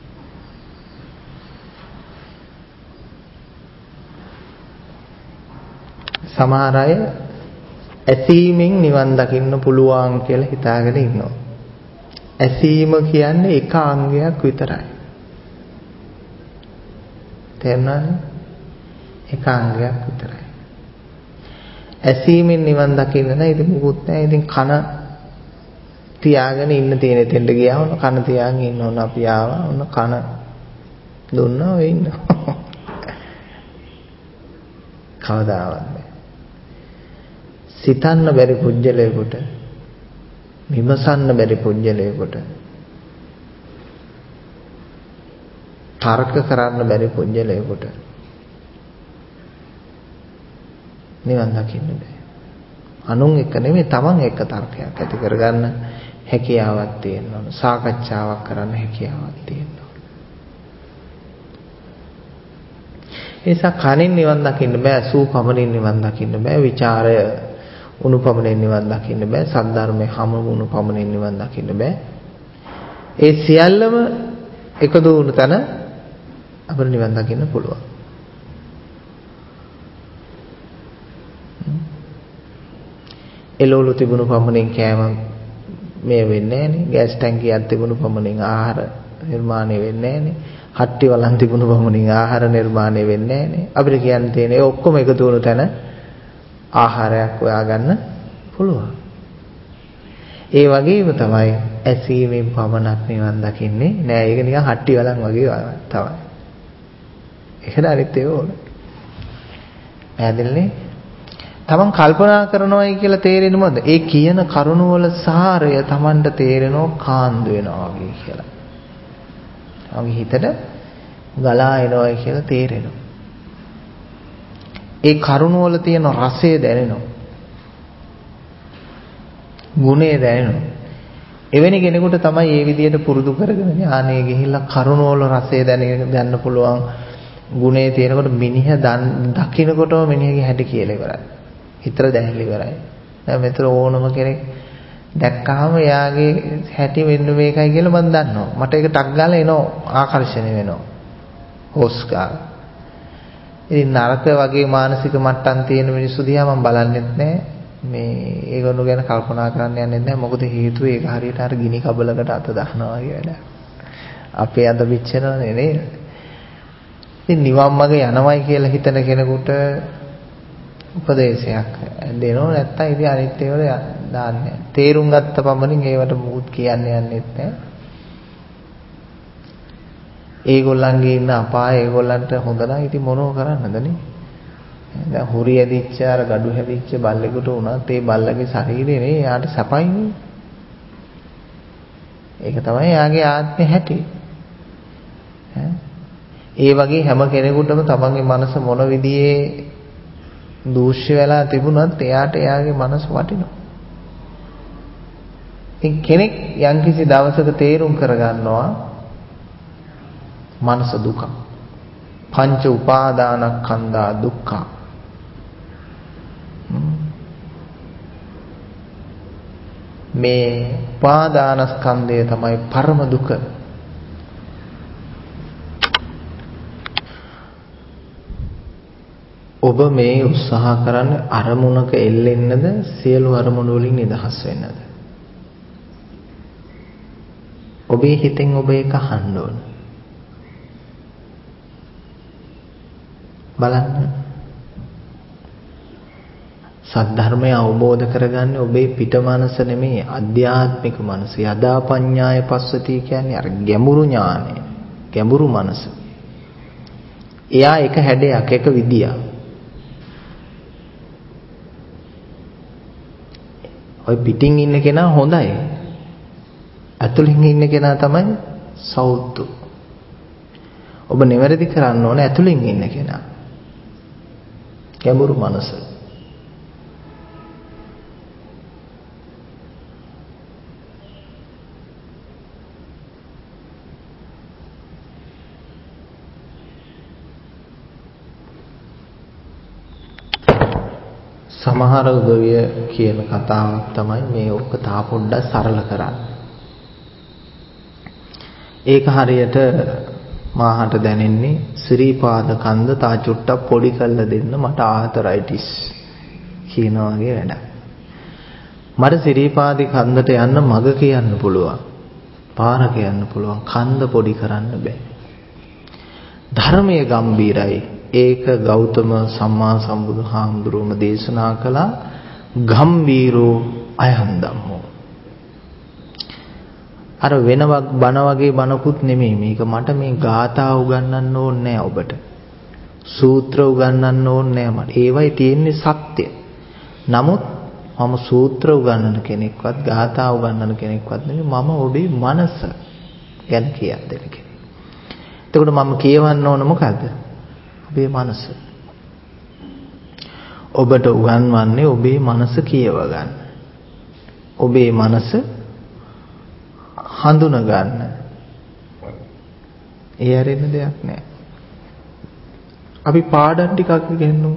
සමහර අය ඇසීමෙන් නිවන් දකින්න පුළුවන් කියලා හිතාගෙන ඉන්නවා. ඇසීම කියන්නේ එක අංගයක් විතරයි. තේරුණාද? එක අංගයක් විතරයි. ඇසීමෙන් නිවන් දකින්න නම් ඉතින් මොකුත් නැහැ. ඉතින් කන තියාගෙන ඉන්න තියෙන තෙන්ඩ ගියා වුණ කන තියාගෙන ඉන්න ඕන අපි ආවා. ඔන්න කන දුන්නා වෙ ඉන්නවා. කවදාවත් සිතන්න බැරි පුජ්‍යලයකට විමසන්න බැරි පුජ්‍යලයකට තර්ක කරන්න බැරි පුජ්‍යලයකට නිවන් දකින්න බෑ. අනුන් එක නෙමෙයි තමන් එක තර්කයක් ඇති කරගන්න හැකියාවක් තියෙන්න ඕන. සාකච්ඡාවක් කරන්න හැකියාවක් තියෙන්න ඕන. ඒසා කනින් නිවන් දකින්න බෑ, සූපමනින් නිවන් දකින්න බෑ, ਵਿਚාරය උනුපමණයෙන් නිවන් දකින්න බෑ, සද්ධර්මයේ හමු උනුපමණයෙන් නිවන් දකින්න බෑ. ඒ සියල්ලම එකතු වුණ තැන අපිට නිවන් දකින්න පුළුවන්. එළවලු තිබුණු පමණින් කෑම මේ වෙන්නේ නැහනේ. ගෑස් ටැංකියක් තිබුණු පමණින් ආහාර නිර්මාණය වෙන්නේ නැහනේ. හට්ටි වලන් තිබුණු පමණින් ආහාර නිර්මාණය වෙන්නේ නැහනේ. අපිට කියන්න තියෙන්නේ ඔක්කොම එකතු වුණු තැන ආහාරයක් හොයාගන්න පුළුවන්. ඒ වගේම තමයි ඇසීමෙන් පමණක් නිවන් දකින්නේ නෑ. ඒක නිකන් හට්ටි වලන් වගේ තමයි. ඒකට අනිත් ඒවා ඕන. පැහැදිලිනේ? තමන් කල්පනා කරනවායි කියලා තේරෙන්නේ මොකද? ඒ කියන කරුණ වල සාරය තමන්ට තේරෙනව කාන්දු වෙනවා වගේ කියලා. තමන්ගේ හිතට ගලා එනවායි කියලා තේරෙනවා. ඒ කරුණ වල තියෙන රසය දැනෙනවා. ගුණය දැනෙනවා. එවැනි කෙනෙකුට තමයි මේ විදිහට පුරුදු කරගෙන ඥානය ගිහිල්ලා කරුණ වල රසය දැනෙන්න පුළුවන්. ගුණේ තියෙනකොට මිනිහ දකින්නකොටම මිනිහගේ හැටි කියලා ඉවරයි. හිතට දැනෙන්න ඉවරයි. දැන් මෙතන ඕනම කෙනෙක් දැක්කහම එයාගේ හැටි වෙන්න මේකයි කියලා මම දන්නවා. මට ඒක ටක් ගාලා එනවා ආකර්ෂණය වෙනවා. හොස් ගාලා. ඉතින් නරක වගේ මානසික මට්ටම් තියෙන මිනිස්සු දිහා මම බලන්නෙත් නැහැ. මේ ඒගොල්ලෝ ගැන කල්පනා කරන්න යන්නෙත් නැහැ. මොකද හේතුව ඒක හරියට අර ගිනි කබලකට අත දානවා වගේ වැඩක්. අපේ අත පිච්චෙනවනේ නේද? ඉතින් නිවන් මාර්ග යනවයි කියලා හිතන කෙනෙකුට උපදේශයක් දෙනෝ නැත්තම් ඉතින් අනිත් ඒවාට දාන්නේ. තේරුම් ගත්ත පමණින් ඒවට මුකුත් කියන්න යන්නෙත් නැහැ. ඒගොල්ලන්ගේ ඉන්න අපාය ඒගොල්ලන්ට හොඳ නම් ඉතින් මොනව කරන්නද නේ? දැන් හුරි ඇදිච්ච අර gadu හැදිච්ච බල්ලෙකුට උනත් ඒ බල්ලගේ ශරීරේ නේ යාට සපයිනේ. ඒක තමයි යාගේ ආත්මය හැටි. ඒ වගේ හැම කෙනෙකුටම තමන්ගේ මනස මොන විදිහේ දූෂ්‍ය වෙලා තිබුණත් එයාට එයාගේ මනස වටිනවා. ඉතින් කෙනෙක් යම්කිසි දවසක තේරුම් කරගන්නවා මනස දුක. පංච උපාදානස්කන්ධා දුක්ඛ. මේ උපාදානස්කන්ධය තමයි පරම දුක. ඔබ මේ උත්සාහ කරන්නේ අරමුණක එල්ලෙන්නද සියලු අරමුණු වලින් නිදහස් වෙන්නද? ඔබේ හිතෙන් ඔබ ඒක අහන්න ඕන. බලන්න. සද්ධර්මය අවබෝධ කරගන්නේ ඔබේ පිට මනස නෙමෙයි අධ්‍යාත්මික මනස. යදා පඤ්ඤාය පස්සති කියන්නේ අර ගැඹුරු ඥානය. ගැඹුරු මනස. එයා එක හැඩයක් එක විදියක්. ඔය පිටින් ඉන්න කෙනා හොඳයි. ඇතුලින් ඉන්න කෙනා තමයි සෞතු. ඔබ නිවැරදි කරන්න ඕනේ ඇතුලින් ඉන්න කෙනා. ගැඹුරු මනස. සමහර උදවිය කියන කතාවක් තමයි මේ ඔක්ක තා පොඩ්ඩක් සරල කරන්නේ. ඒක හරියට මාහට දැනෙන්නේ ශ්‍රීපාද කන්ද තා චුට්ටක් පොඩි කරලා දෙන්න මට ආතරයිටිස් කියන වගේ වැඩක්. මට ශ්‍රීපාදේ කන්දට යන්න මග කියන්න පුළුවන්. පාර කියන්න පුළුවන්. කන්ද පොඩි කරන්න බෑ. ධර්මයේ ගැඹීරයි. ඒක ගෞතම සම්මා සම්බුදු හාමුදුරුවම දේශනා කළා ගම්බීරෝ අයං ධම්මෝ. අර වෙනවක් බණ වගේ බණකුත් නෙමෙයි මේක. මට මේ ගාථා උගන්වන්න ඕනේ නෑ ඔබට. සූත්‍ර උගන්වන්න ඕනේ නෑ මට. ඒවයි තියෙන්නේ සත්‍ය. නමුත් මම සූත්‍ර උගන්වන කෙනෙක්වත් ගාථා උගන්වන කෙනෙක්වත් නෙමෙයි. මම ඔබේ මනස ගැන කියන්න දෙන කෙනෙක්. එතකොට මම කියවන්න ඕන මොකද්ද? ඔබේ මනස. ඔබට උගන්වන්නේ ඔබේ මනස කියව ගන්න. ඔබේ මනස හඳුන ගන්න. ඒ හැරෙන්න දෙයක් නැහැ. අපි පාඩම් ටිකක් ඉගෙනමු.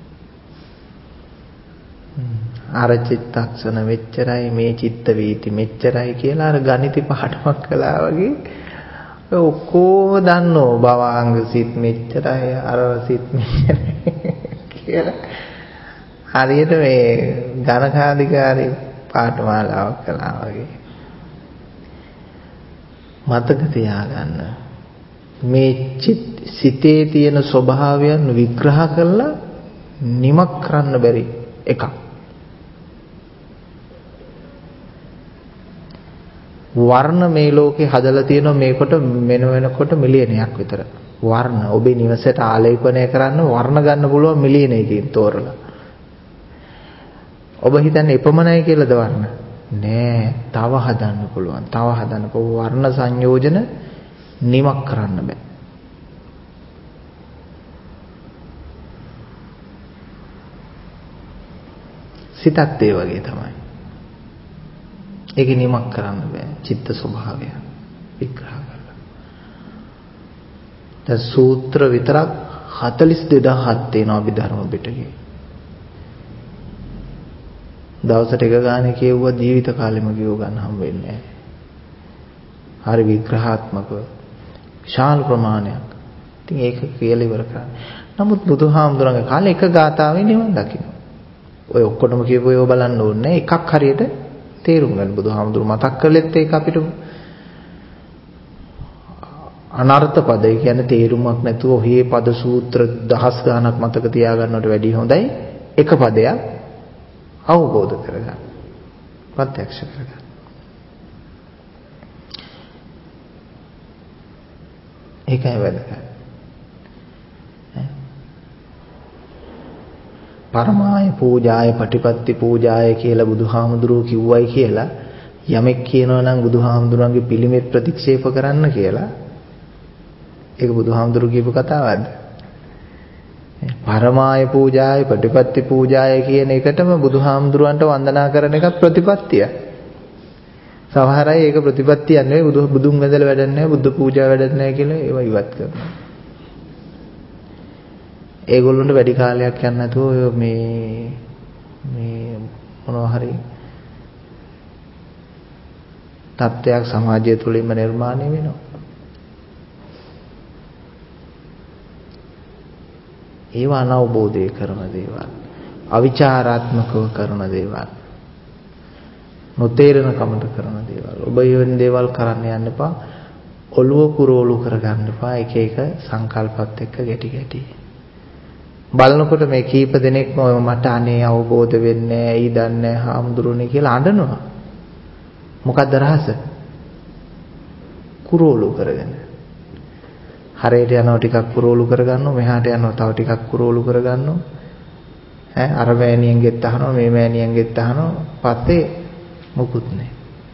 අර චිත්තක්ෂණ මෙච්චරයි මේ චිත්ත වීති මෙච්චරයි කියලා අර ගණිතي පාඩමක් කළා වගේ ඔක්කොම දන්නෝ භවාංග සිත් මෙච්චරයි අර සිත් මෙච්චරයි කියලා හරියට මේ ඝනකාධිකාරී පාඨමාලාවක් කළා වගේ. මතක තියාගන්න මේ සිතේ තියෙන ස්වභාවයන් විග්‍රහ කරලා නිමක් කරන්න බැරි එකක්. වර්ණ මේ ලෝකේ හදලා තියෙනවා මේකට මෙන වෙනකොට මිලියනයක් විතර. වර්ණ ඔබේ නිවසට ආලේපනය කරන්න වර්ණ ගන්න පුළුවන් මිලියනයකින් තෝරලා. ඔබ හිතන්නේ එපමණයි කියලාද වර්ණ? නෑ, තව හදන්න පුළුවන්. තව හදන්න පුළුවන් වර්ණ සංයෝජන නිමක් කරන්න බෑ. සිතත් ඒ වගේ තමයි. ඒක නිමක් කරන්න බෑ. චිත්ත ස්වභාවය විග්‍රහ කරලා. දැන් සූත්‍ර විතරක් හතළිස් දෙදාහක් තියෙනවා අභිධර්ම පිටකේ. දවසට එක ගානේ කියවුවා ජීවිත කාලෙම කියව ගන්න හම් වෙන්නේ නැහැ. හරි විග්‍රහාත්මකව විශාල ප්‍රමාණයක්. ඉතින් ඒක කියලා ඉවර කරන්න. නමුත් බුදුහාමුදුරන්ගේ කාලේ එක ගාතාවේ නිවන් දකින්න. ඔය ඔක්කොටම කියපුව ඒව බලන්න ඕනේ. එකක් හරියට තේරුම් ගන්න. බුදුහාමුදුරු මතක් කළෙත් ඒක අපිට අනර්ථ පද. ඒ කියන්නේ තේරුමක් නැතුව ඔහේ පද සූත්‍ර දහස් ගාණක් මතක තියාගන්නවට වැඩිය හොඳයි එක පදයක් අවබෝධ කරගන්න. ප්‍රත්‍යක්ෂ කරගන්න. ඒකයි වැදගත්. පරමාය පූජාය පටිපත්ති පූජාය කියලා බුදුහාමුදුරුවෝ කිව්වයි කියලා යමෙක් කියනවා නම් බුදුහාමුදුරන්ගේ පිළිමෙත් ප්‍රතික්ෂේප කරන්න කියලා ඒක බුදුහාමුදුරුවෝ කියපු කතාවක්ද? පරමාය පූජාය පටිපත්ති පූජාය කියන එකටම බුදුහාමුදුරන්ට වන්දනා කරන එකත් ප්‍රතිපත්තිය. සමහර අය ඒක ප්‍රතිපත්තියක් නෙවෙයි බුදු බුදුන් වැදලා වැඩක් නැහැ බුද්ධ පූජා වැඩක් නැහැ කියලා ඒව ඉවත් කරනවා. ඒගොල්ලන්ට වැඩි කාලයක් යන්න නැතුව මේ මේ මොනවා හරි තත්ත්වයක් සමාජය තුළින්ම නිර්මාණය වෙනවා. ඒව අනවබෝධය කරන දේවල්, අවිචාරාත්මකව කරන දේවල්, නොතේරෙන කමට කරන දේවල්. ඔබ මේ දේවල් කරන්න යන්න එපා. ඔළුව කුරෝලු කරගන්න එපා. එක එක සංකල්පات එක්ක ගැටි ගැටි. බලනකොට මේ කීප දෙනෙක්ම මට අනේ අවබෝධ වෙන්නේ නැහැ, ඊ දන්නේ හාමුදුරුවනේ කියලා අඬනවා. මොකක්ද රහස? කුරෝලු කරගෙන. හරයට යනවා ටිකක් කුරෝලු කරගන්නවා, මෙහාට යනවා තව ටිකක් කුරෝලු කරගන්නවා. ඈ අර මෑණියන්ගෙත් අහනවා, මේ මෑණියන්ගෙත් අහනවා. පස්සේ මොකුත් නැහැ.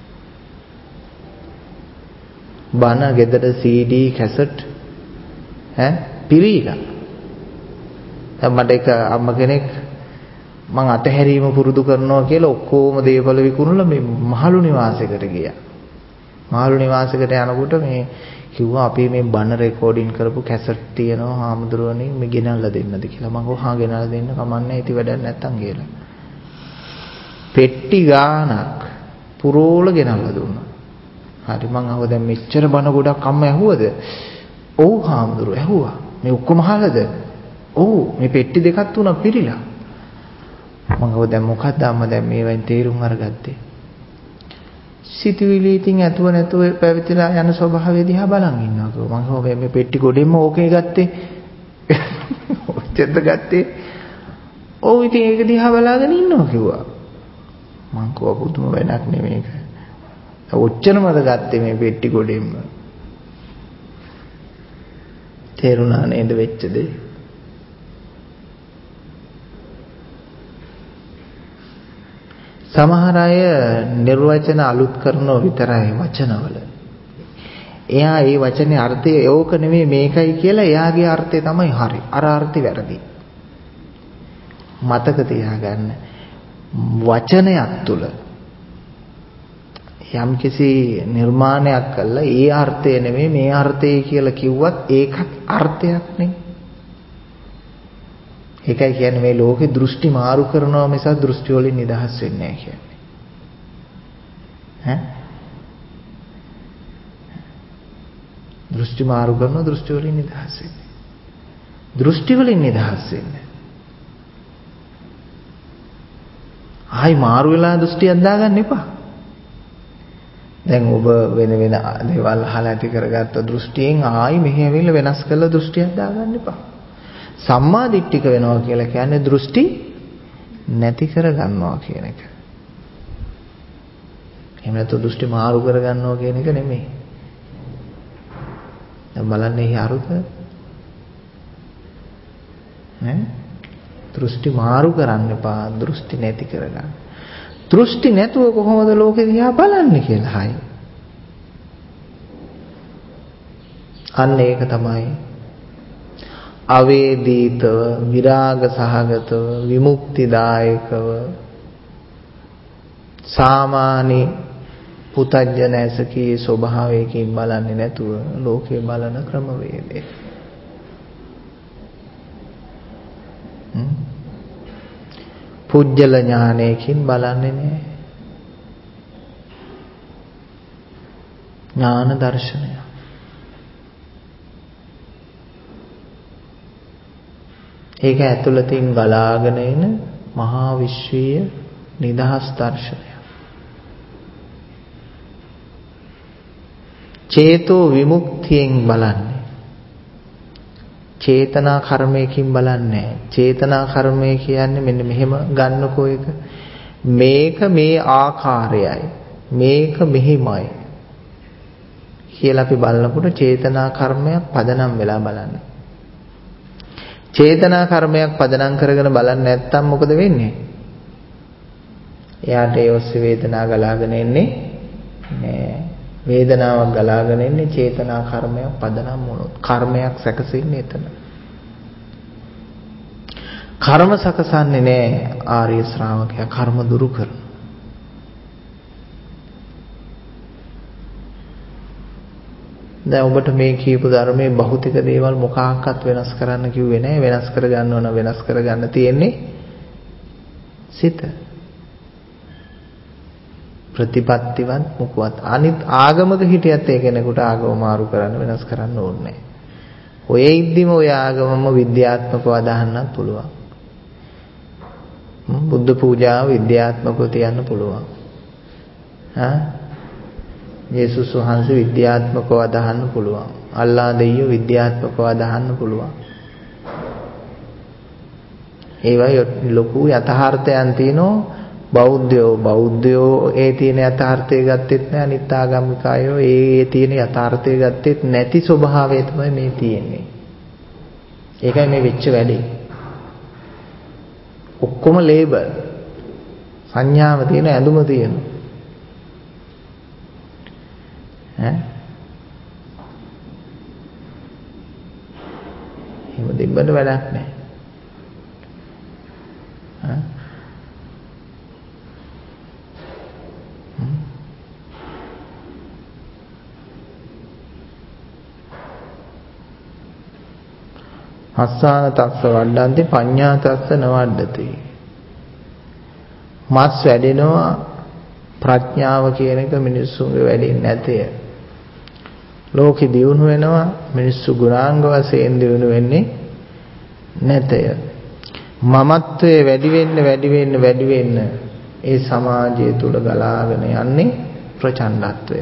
බණ ගෙදර සී ඩී කැසට් ඈ පිරීලා. දැන් මට එක අම්ම කෙනෙක් මං අතහැරීම පුරුදු කරනවා කියලා ඔක්කොම දේවල් විකුණලා මේ මහලු නිවාසයකට ගියා. මහලු නිවාසයකට යනකොට මේ කිව්වා අපි මේ බණ රෙකෝඩින් කරපු කැසට් තියෙනවා හාමුදුරුවනේ මේ ගෙනල්ලා දෙන්නද කියලා. මං ගෝ හා ගෙනල්ලා දෙන්න කමන්නේ ඉති වැඩක් නැත්තම් කියලා. පෙට්ටි ගානක් පුරෝල ගෙනල්ලා දුන්නා. හරි මං අහුව දැන් මෙච්චර බණ ගොඩක් අම්ම ඇහුවද? ඔව් හාමුදුරුවෝ ඇහුවා. මේ ඔක්කොම අහලාද? ඔව් මේ පෙට්ටි දෙකක් තුනක් පිරීලා. මං අහුව දැන් මොකක්ද අම්මා දැන් මේවෙන් තේරුම් අරගත්තේ? සිතුවිලි ඉතින් ඇතුව නැතුව පැවිතිලා යන ස්වභාවය දිහා බලන් ඉන්නවා කිව්වා. මං හොම මේ පෙට්ටි ගොඩෙන්ම ඕකේ ගත්තේ. ඔච්චරද ගත්තේ? ඔව් ඉතින් ඒක දිහා බලාගෙන ඉන්නවා කිව්වා. මං කව පුදුම වැඩක් නෙමේක. ඔච්චරමද ගත්තේ මේ පෙට්ටි ගොඩෙන්ම. තේරුණා නේද වෙච්ච දේ? සමහර අය නිර්වචන අලුත් කරනව විතරයි වචනවල. එයා ඒ වචනේ අර්ථය ඕක නෙමෙයි මේකයි කියලා එයාගේ අර්ථය තමයි හරි. අර අර්ථي වැරදි. මතක තියාගන්න. වචනයක් තුල යම්කිසි නිර්මාණයක් කළා ඒ අර්ථය නෙමෙයි මේ අර්ථය කියලා කිව්වත් ඒකත් අර්ථයක් නේ. ඒකයි කියන්නේ මේ ලෝකේ දෘෂ්ටි මාරු කරනවා මිසක් දෘෂ්ටි වලින් නිදහස් වෙන්නේ නැහැ කියන්නේ. ඈ? දෘෂ්ටි මාරු කරනවා දෘෂ්ටි වලින් නිදහස් වෙන්නේ. දෘෂ්ටි වලින් නිදහස් වෙන්නේ. ආයි මාරු වෙලා දෘෂ්ටියක් දාගන්න එපා. දැන් ඔබ වෙන වෙන දේවල් අහලා ඇති කරගත්ත දෘෂ්ටියෙන් ආයි මෙහෙ ඇවිල්ලා වෙනස් කරලා දෘෂ්ටියක් දාගන්න එපා. සම්මා දිට්ඨික වෙනවා කියලා කියන්නේ දෘෂ්ටි නැති කර ගන්නවා කියන එක. එහෙම නැත්නම් දෘෂ්ටි මාරු කර ගන්නවා කියන එක නෙමෙයි. දැන් බලන්න එහි අරුත ඈ දෘෂ්ටි මාරු කරන්න එපා දෘෂ්ටි නැති කර ගන්න. දෘෂ්ටි නැතුව කොහොමද ලෝකෙ දිහා බලන්නේ කියලා හයි. අන්න ඒක තමයි අවේදීතව විරාග සහගතව විමුක්තිදායකව සාමාන්‍ය පුතඥ නැසකී ස්වභාවයකින් බලන්නේ නැතුව ලෝකේ බලන ක්‍රමවේදය. පුජ්‍යල ඥානයකින් බලන්නේ නෑ. ඥාන දර්ශනය. ඒක ඇතුළතින් ගලාගෙන එන මහා විශ්වීය නිදහස් දර්ශනය. චේතෝ විමුක්තියෙන් බලන්නේ. චේතනා කර්මයකින් බලන්නේ. චේතනා කර්මය කියන්නේ මෙන්න මෙහෙම ගන්නකෝ එක. මේක මේ ආකාරයයි. මේක මෙහිමයි. කියලා අපි බලනකොට චේතනා කර්මයක් පදනම් වෙලා බලන්නේ. චේතනා කර්මයක් පදනම් කරගෙන බලන්නේ නැත්නම් මොකද වෙන්නේ? එයාට ඒ ඔස්සේ වේදනාව ගලාගෙන එන්නේ නෑ. වේදනාවක් ගලාගෙන එන්නේ චේතනා කර්මයක් පදනම් වුණොත්. කර්මයක් සැකසෙන්නේ එතන. කර්ම සකසන්නේ නෑ ආර්ය ශ්‍රාවකයා. කර්ම දුරු කරන. දැන් ඔබට මේ කියපු ධර්මයේ භෞතික දේවල් මොකක්වත් වෙනස් කරන්න කිව්වේ නෑ. වෙනස් කරගන්න ඕන වෙනස් කරගන්න තියෙන්නේ සිත. ප්‍රතිපත්තිවත් මොකවත් අනිත් ආගමක හිටියත් ඒ කෙනෙකුට ආගම මාරු කරන්න වෙනස් කරන්න ඕනේ නෑ. ඔය ඉද්දිම ඔය ආගමම විද්‍යාත්මකව අදහන්නත් පුළුවන්. බුද්ධ පූජාව විද්‍යාත්මකව තියන්න පුළුවන්. හා යේසුස් වහන්සේ විද්‍යාත්මකව අදහන්න පුළුවන්. අල්ලා දෙවියෝ විද්‍යාත්මකව අදහන්න පුළුවන්. ඒවයි ලොකු යථාර්ථයන් තියෙනවා. බෞද්ධයෝ බෞද්ධයෝ ඒ තියෙන යථාර්ථය ගත්තෙත් නෑ. අනිත් ආගමිකයෝ ඒ ඒ තියෙන යථාර්ථය ගත්තෙත් නැති ස්වභාවය තමයි මේ තියෙන්නේ. ඒකයි මේ වෙච්ච වැඩේ. ඔක්කොම ලේබල්. සංඥාව තියෙන ඇඳුම තියෙන. ඈ එහෙම දෙබ්බට වැඩක් නෑ. ඈ අස්සාන තස්ස වඩ්ඩන්ති පඤ්ඤා තස්ස නවඩ්ඩති. මස් වැඩෙනවා ප්‍රඥාව කියන එක මිනිස්සුන්ගේ වැඩෙන්නේ නැතේ. ලෝකෙ දියුණු වෙනවා මිනිස්සු ගුණාංග වශයෙන් දියුණු වෙන්නේ නැතය. මමත්වයේ වැඩි වෙන්න වැඩි වෙන්න වැඩි වෙන්න ඒ සමාජය තුල ගලාගෙන යන්නේ ප්‍රචණ්ඩත්වය.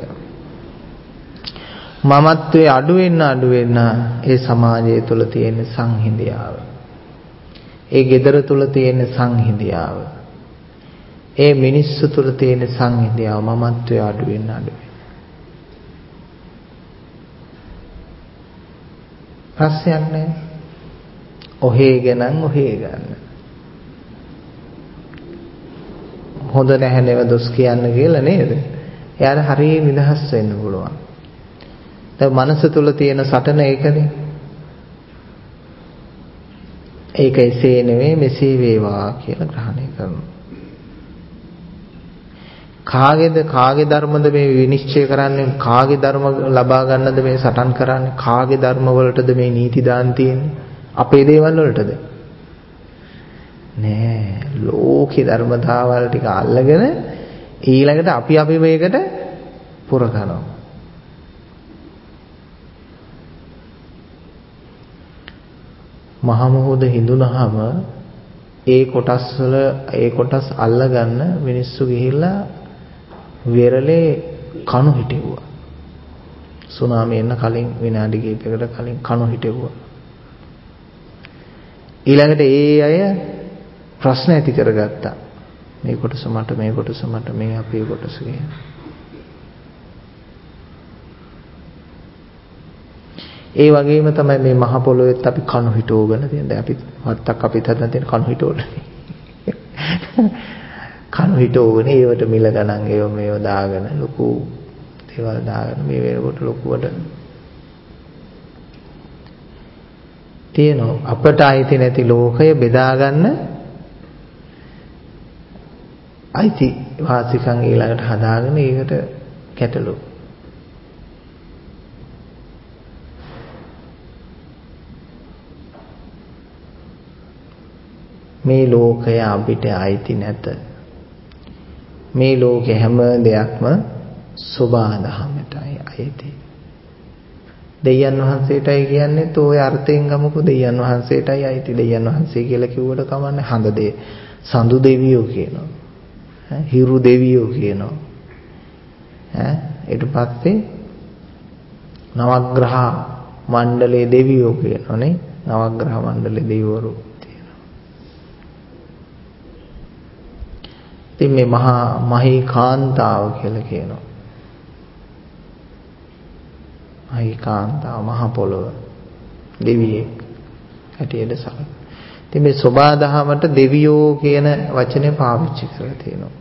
මමත්වයේ අඩු වෙන්න අඩු වෙන්න ඒ සමාජය තුල තියෙන සංහිඳියාව. ඒ gedara තුල තියෙන සංහිඳියාව. ඒ මිනිස්සු තුල තියෙන සංහිඳියාව මමත්වයේ අඩු වෙන්න අඩු වෙන්න. ප්‍රශ්නයක් නැහැ. ඔහේ ගණන් ඔහේ ගන්න. හොඳ නැහැ නේද දොස් කියන්න කියලා නේද? එයාට හරිය නිදහස් වෙන්න පුළුවන්. දැන් මනස තුල තියෙන සටන ඒකනේ. ඒක එසේ නෙවෙයි මෙසේ වේවා කියලා ග්‍රහණය කරනවා. කාගේද කාගේ ධර්මද මේ විනිශ්චය කරන්නේ? කාගේ ධර්ම ලබා ගන්නද මේ සටන් කරන්නේ? කාගේ ධර්ම වලටද මේ නීති දාන් තියෙන්නේ? අපේ දේවල් වලටද? නෑ, ලෝකේ ධර්මතාවල් ටික අල්ලගෙන ඊළඟට අපි අපි මේකට පුර කරනවා. මහ මොහොත හිඳුනහම ඒ කොටස් වල ඒ කොටස් අල්ලගන්න මිනිස්සු ගිහිල්ලා වෙරළේ කණු හිටෙව්වා. සුනාමි එන්න කලින් විනාඩි කිහිපයකට කලින් කණු හිටෙව්වා. ඊළඟට ඒ අය ප්‍රශ්න ඇති කරගත්තා. මේ කොටස මට මේ කොටස මට මේ අපේ කොටස කියන. ඒ වගේම තමයි මේ මහ පොළොවේත් අපි කණු හිටවගෙන තියෙන. දැන් අපි වත්තක් අපිට හදන තියෙන කණු හිටවන්නේ. කණු හිටවගෙන ඒවට මිල ගණන් ඒව මේව දාගෙන ලොකු දේවල් දාගෙන මේ වෙනකොට ලොකුවට තියෙනවා. අපට ආйти නැති ලෝකය බෙදා ගන්න ආйти වාසිකම් ඊළඟට හදාගෙන ඒකට කැටලු. මේ ලෝකය අපිට අයිති නැත. මේ ලෝකේ හැම දෙයක්ම සෝබාදහමටයි අයිති. දෙයයන් වහන්සේටයි කියන්නේ තෝය අර්ථයෙන් ගමුකෝ දෙයයන් වහන්සේටයි අයිති. දෙයයන් වහන්සේ කියලා කිව්වට කමන්නේ හඳ දෙය. සඳු දෙවියෝ කියනවා. ඈ හිරු දෙවියෝ කියනවා. ඈ ඊට පස්සේ නවග්‍රහ මණ්ඩලයේ දෙවියෝ කියනෝනේ. නවග්‍රහ මණ්ඩලයේ දෙවිවරු තියෙනවා. ඉතින් මේ මහා මහී කාන්තාව කියලා කියනවා. මහී කාන්තාව මහ පොළොව දෙවියෙක් හැටියට සලකනවා. ඉතින් මේ සෝබාදහමට දෙවියෝ කියන වචනේ පාවිච්චි කරලා තියෙනවා.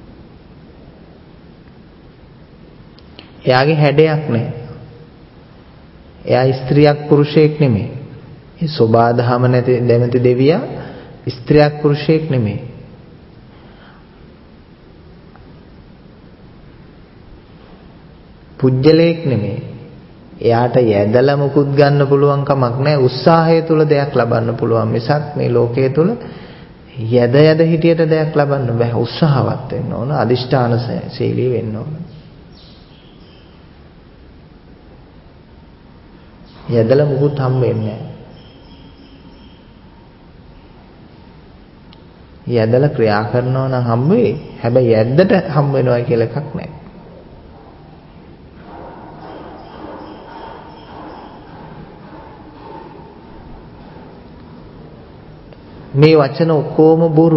එයාගේ හැඩයක් නැහැ. එයා ස්ත්‍රියක් පුරුෂයෙක් නෙමෙයි. මේ සෝබාදහම නැති දැමති දෙවියා ස්ත්‍රියක් පුරුෂයෙක් නෙමෙයි. පුජ්‍යලයක් නෙමෙයි. එයාට යැදලා මුකුත් ගන්න පුළුවන් කමක් නැහැ. උත්සාහය තුල දෙයක් ලබන්න පුළුවන් මිසක් මේ ලෝකයේ තුල යැද යැද හිටියට දෙයක් ලබන්න බෑ. උත්සාහවත් වෙන්න ඕන. අදිෂ්ඨාන ශීලී වෙන්න ඕන. යැදලා මුකුත් හම් වෙන්නේ නැහැ. යැදලා ක්‍රියා කරනවා නම් හම් වෙයි. හැබැයි යැද්දට හම් වෙනවා කියලා එකක් නැහැ. මේ වචන ඔක්කොම බොරු.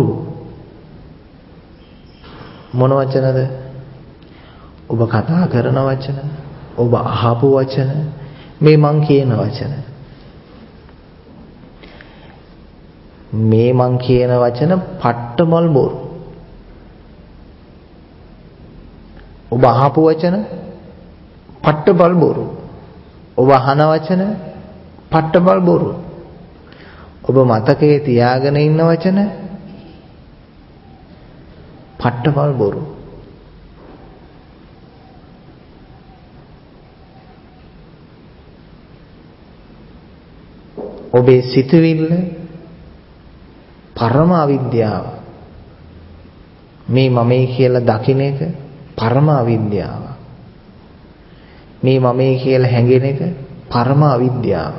මොන වචනද? ඔබ කතා කරන වචන, ඔබ අහපු වචන, මේ මං කියන වචන. මේ මං කියන වචන පට්ටමල් බොරු. ඔබ අහපු වචන පට්ටමල් බොරු. ඔබ අහන වචන පට්ටමල් බොරු. ඔබ මතකයේ තියාගෙන ඉන්න වචන පට්ටමල් බොරු. ඔබේ සිතුවිල්ල පරම අවිද්‍යාව. මේ මමයි කියලා දකින්න එක පරම අවිද්‍යාව. මේ මමයි කියලා හැඟෙන එක පරම අවිද්‍යාව.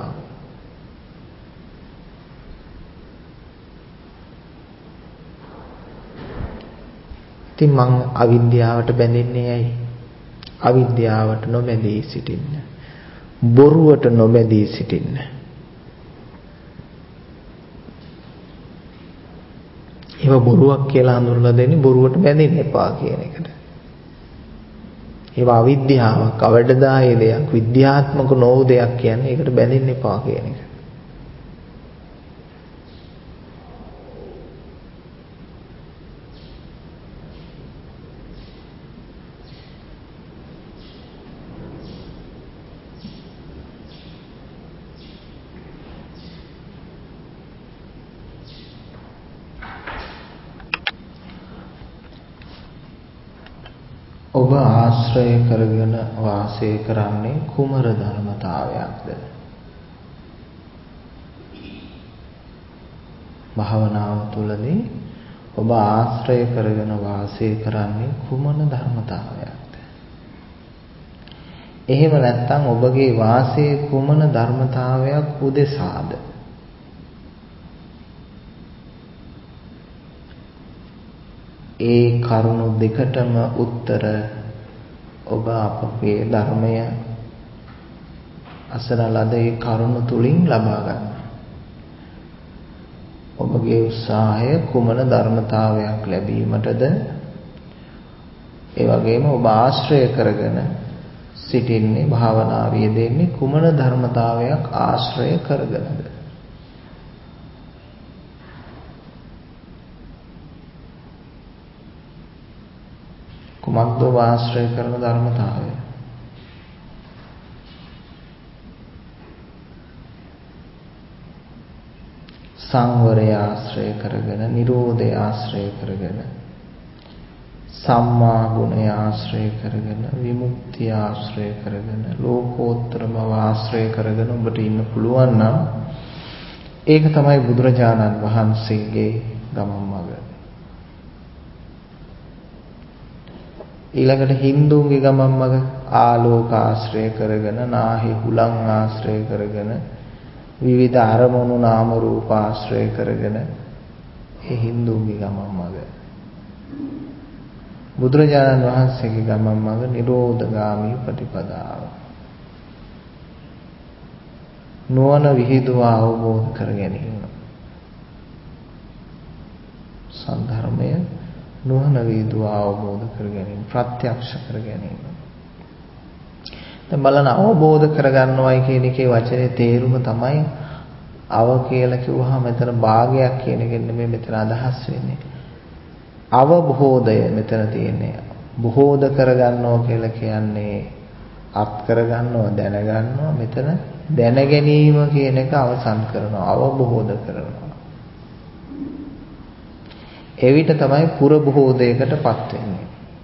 ඉතින් මං අවිද්‍යාවට බැඳෙන්නේ ඇයි? අවිද්‍යාවට නොබැඳී සිටින්න. බොරුවට නොබැඳී සිටින්න. ඒව බොරුවක් කියලා හඳුන්වලා දෙන්නේ බොරුවට බැඳෙන්න එපා කියන එකට. ඒව අවිද්‍යාවක්, අවඩදායේ දෙයක්, විද්‍යාත්මක නොවු දෙයක් කියන්නේ ඒකට බැඳෙන්න එපා කියන එක. ඔබ ආශ්‍රය කරගෙන වාසය කරන්නේ කුමර ධර්මතාවයක්ද? භාවනාව තුළදී ඔබ ආශ්‍රය කරගෙන වාසය කරන්නේ කුමන ධර්මතාවයක්ද? එහෙම නැත්නම් ඔබගේ වාසයේ කුමන ධර්මතාවයක් උදෙසාද? ඒ කරුණු දෙකටම උත්තර ඔබ අපගේ ධර්මය අසන ලද ඒ කරුණු තුලින් ලබා ගන්න. ඔබගේ උත්සාහය කුමන ධර්මතාවයක් ලැබීමටද? ඒ වගේම ඔබ ආශ්‍රය කරගෙන සිටින්නේ භාවනාවේ යෙදෙන්නේ කුමන ධර්මතාවයක් ආශ්‍රය කරගෙනද? කුමක්ද ඔබ ආශ්‍රය කරන ධර්මතාවය? සංවරය ආශ්‍රය කරගෙන, නිරෝධය ආශ්‍රය කරගෙන, සම්මා ගුණය ආශ්‍රය කරගෙන, විමුක්තිය ආශ්‍රය කරගෙන, ලෝකෝත්තර බව ආශ්‍රය කරගෙන ඔබට ඉන්න පුළුවන් නම් ඒක තමයි බුදුරජාණන් වහන්සේගේ ගමන් මඟ. ඊළඟට හින්දුන්ගේ ගමන් මඟ ආලෝක ආශ්‍රය කරගෙන, නාහි හුලං ආශ්‍රය කරගෙන, විවිධ අරමුණු නාම රූප ආශ්‍රය කරගෙන ඒ හින්දුන්ගේ ගමන් මඟ. බුදුරජාණන් වහන්සේගේ ගමන් මඟ නිරෝධගාමී ප්‍රතිපදාව. නුවණ විහිදුව අවබෝධ කර ගැනීම. සද්ධර්මය නුවණ විහිදුව අවබෝධ කර ගැනීම, ප්‍රත්‍යක්ෂ කර ගැනීම. දැන් බලන්න අවබෝධ කරගන්නවයි කියන එකේ වචනේ තේරුම තමයි අව කියලා කිව්වහම මෙතන භාගයක් කියන එකෙන් නෙමෙයි මෙතන අදහස් වෙන්නේ. අවබෝධය මෙතන තියෙන්නේ. බෝධ කරගන්නවා කියලා කියන්නේ අත් කරගන්නවා, දැනගන්නවා. මෙතන දැන ගැනීම කියන එක අවසන් කරනවා, අවබෝධ කරනවා. එවිට තමයි පුරබෝධයකටපත් වෙන්නේ.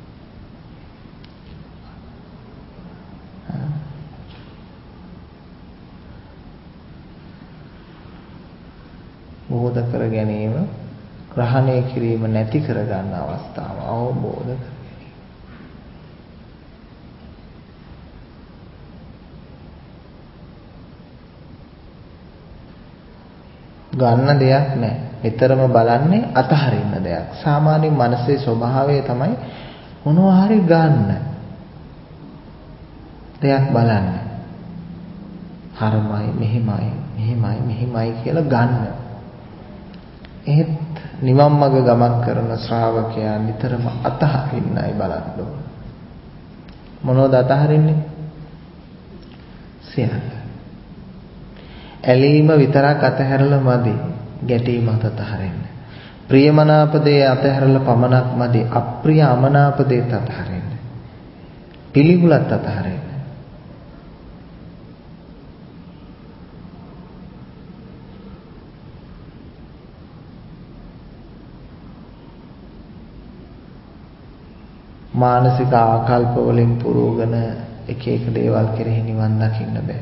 බෝධ කර ගැනීම, ග්‍රහණය කිරීම නැති කර ගන්න අවස්ථාව අවබෝධ කර ගැනීම. ගන්න දෙයක් නැහැ. නිතරම බලන්නේ අතහරින්න දෙයක්. සාමාන්‍ය මනසේ ස්වභාවය තමයි මොනවා හරි ගන්න. දෙයක් බලන්න. හරමයි, මෙහිමයි, මෙහිමයි, මෙහිමයි කියලා ගන්න. ඒත් නිවන් මඟ ගමන් කරන ශ්‍රාවකයා නිතරම අතහරින්නයි බලන්න ඕන. මොනවද අතහරින්නේ? සියල්ල. ඇලීම විතරක් අතහැරලා මදි. ගැටීමත් අතහරින්න. ප්‍රියමනාප දේ අතහැරලා පමණක් මදි. අප්‍රිය අමනාප දේත් අතහරින්න. පිළිකුලත් අතහරින්න. මානසික ආකල්ප වලින් පුරෝගන එක එක දේවල් කෙරෙහි නිවන් දකින්න බෑ.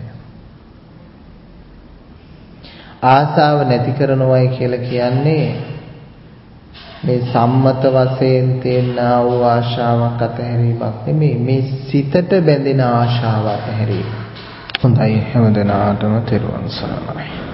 ආසාව නැති කරනවයි කියලා කියන්නේ මේ සම්මත වශයෙන් තියෙනා වූ ආශාවක් අතහැරීමක් නෙමෙයි, මේ සිතට බැඳෙන ආශාව අතහැරීම. හොඳයි, හැමදෙනාටම තෙරුවන් සරණයි.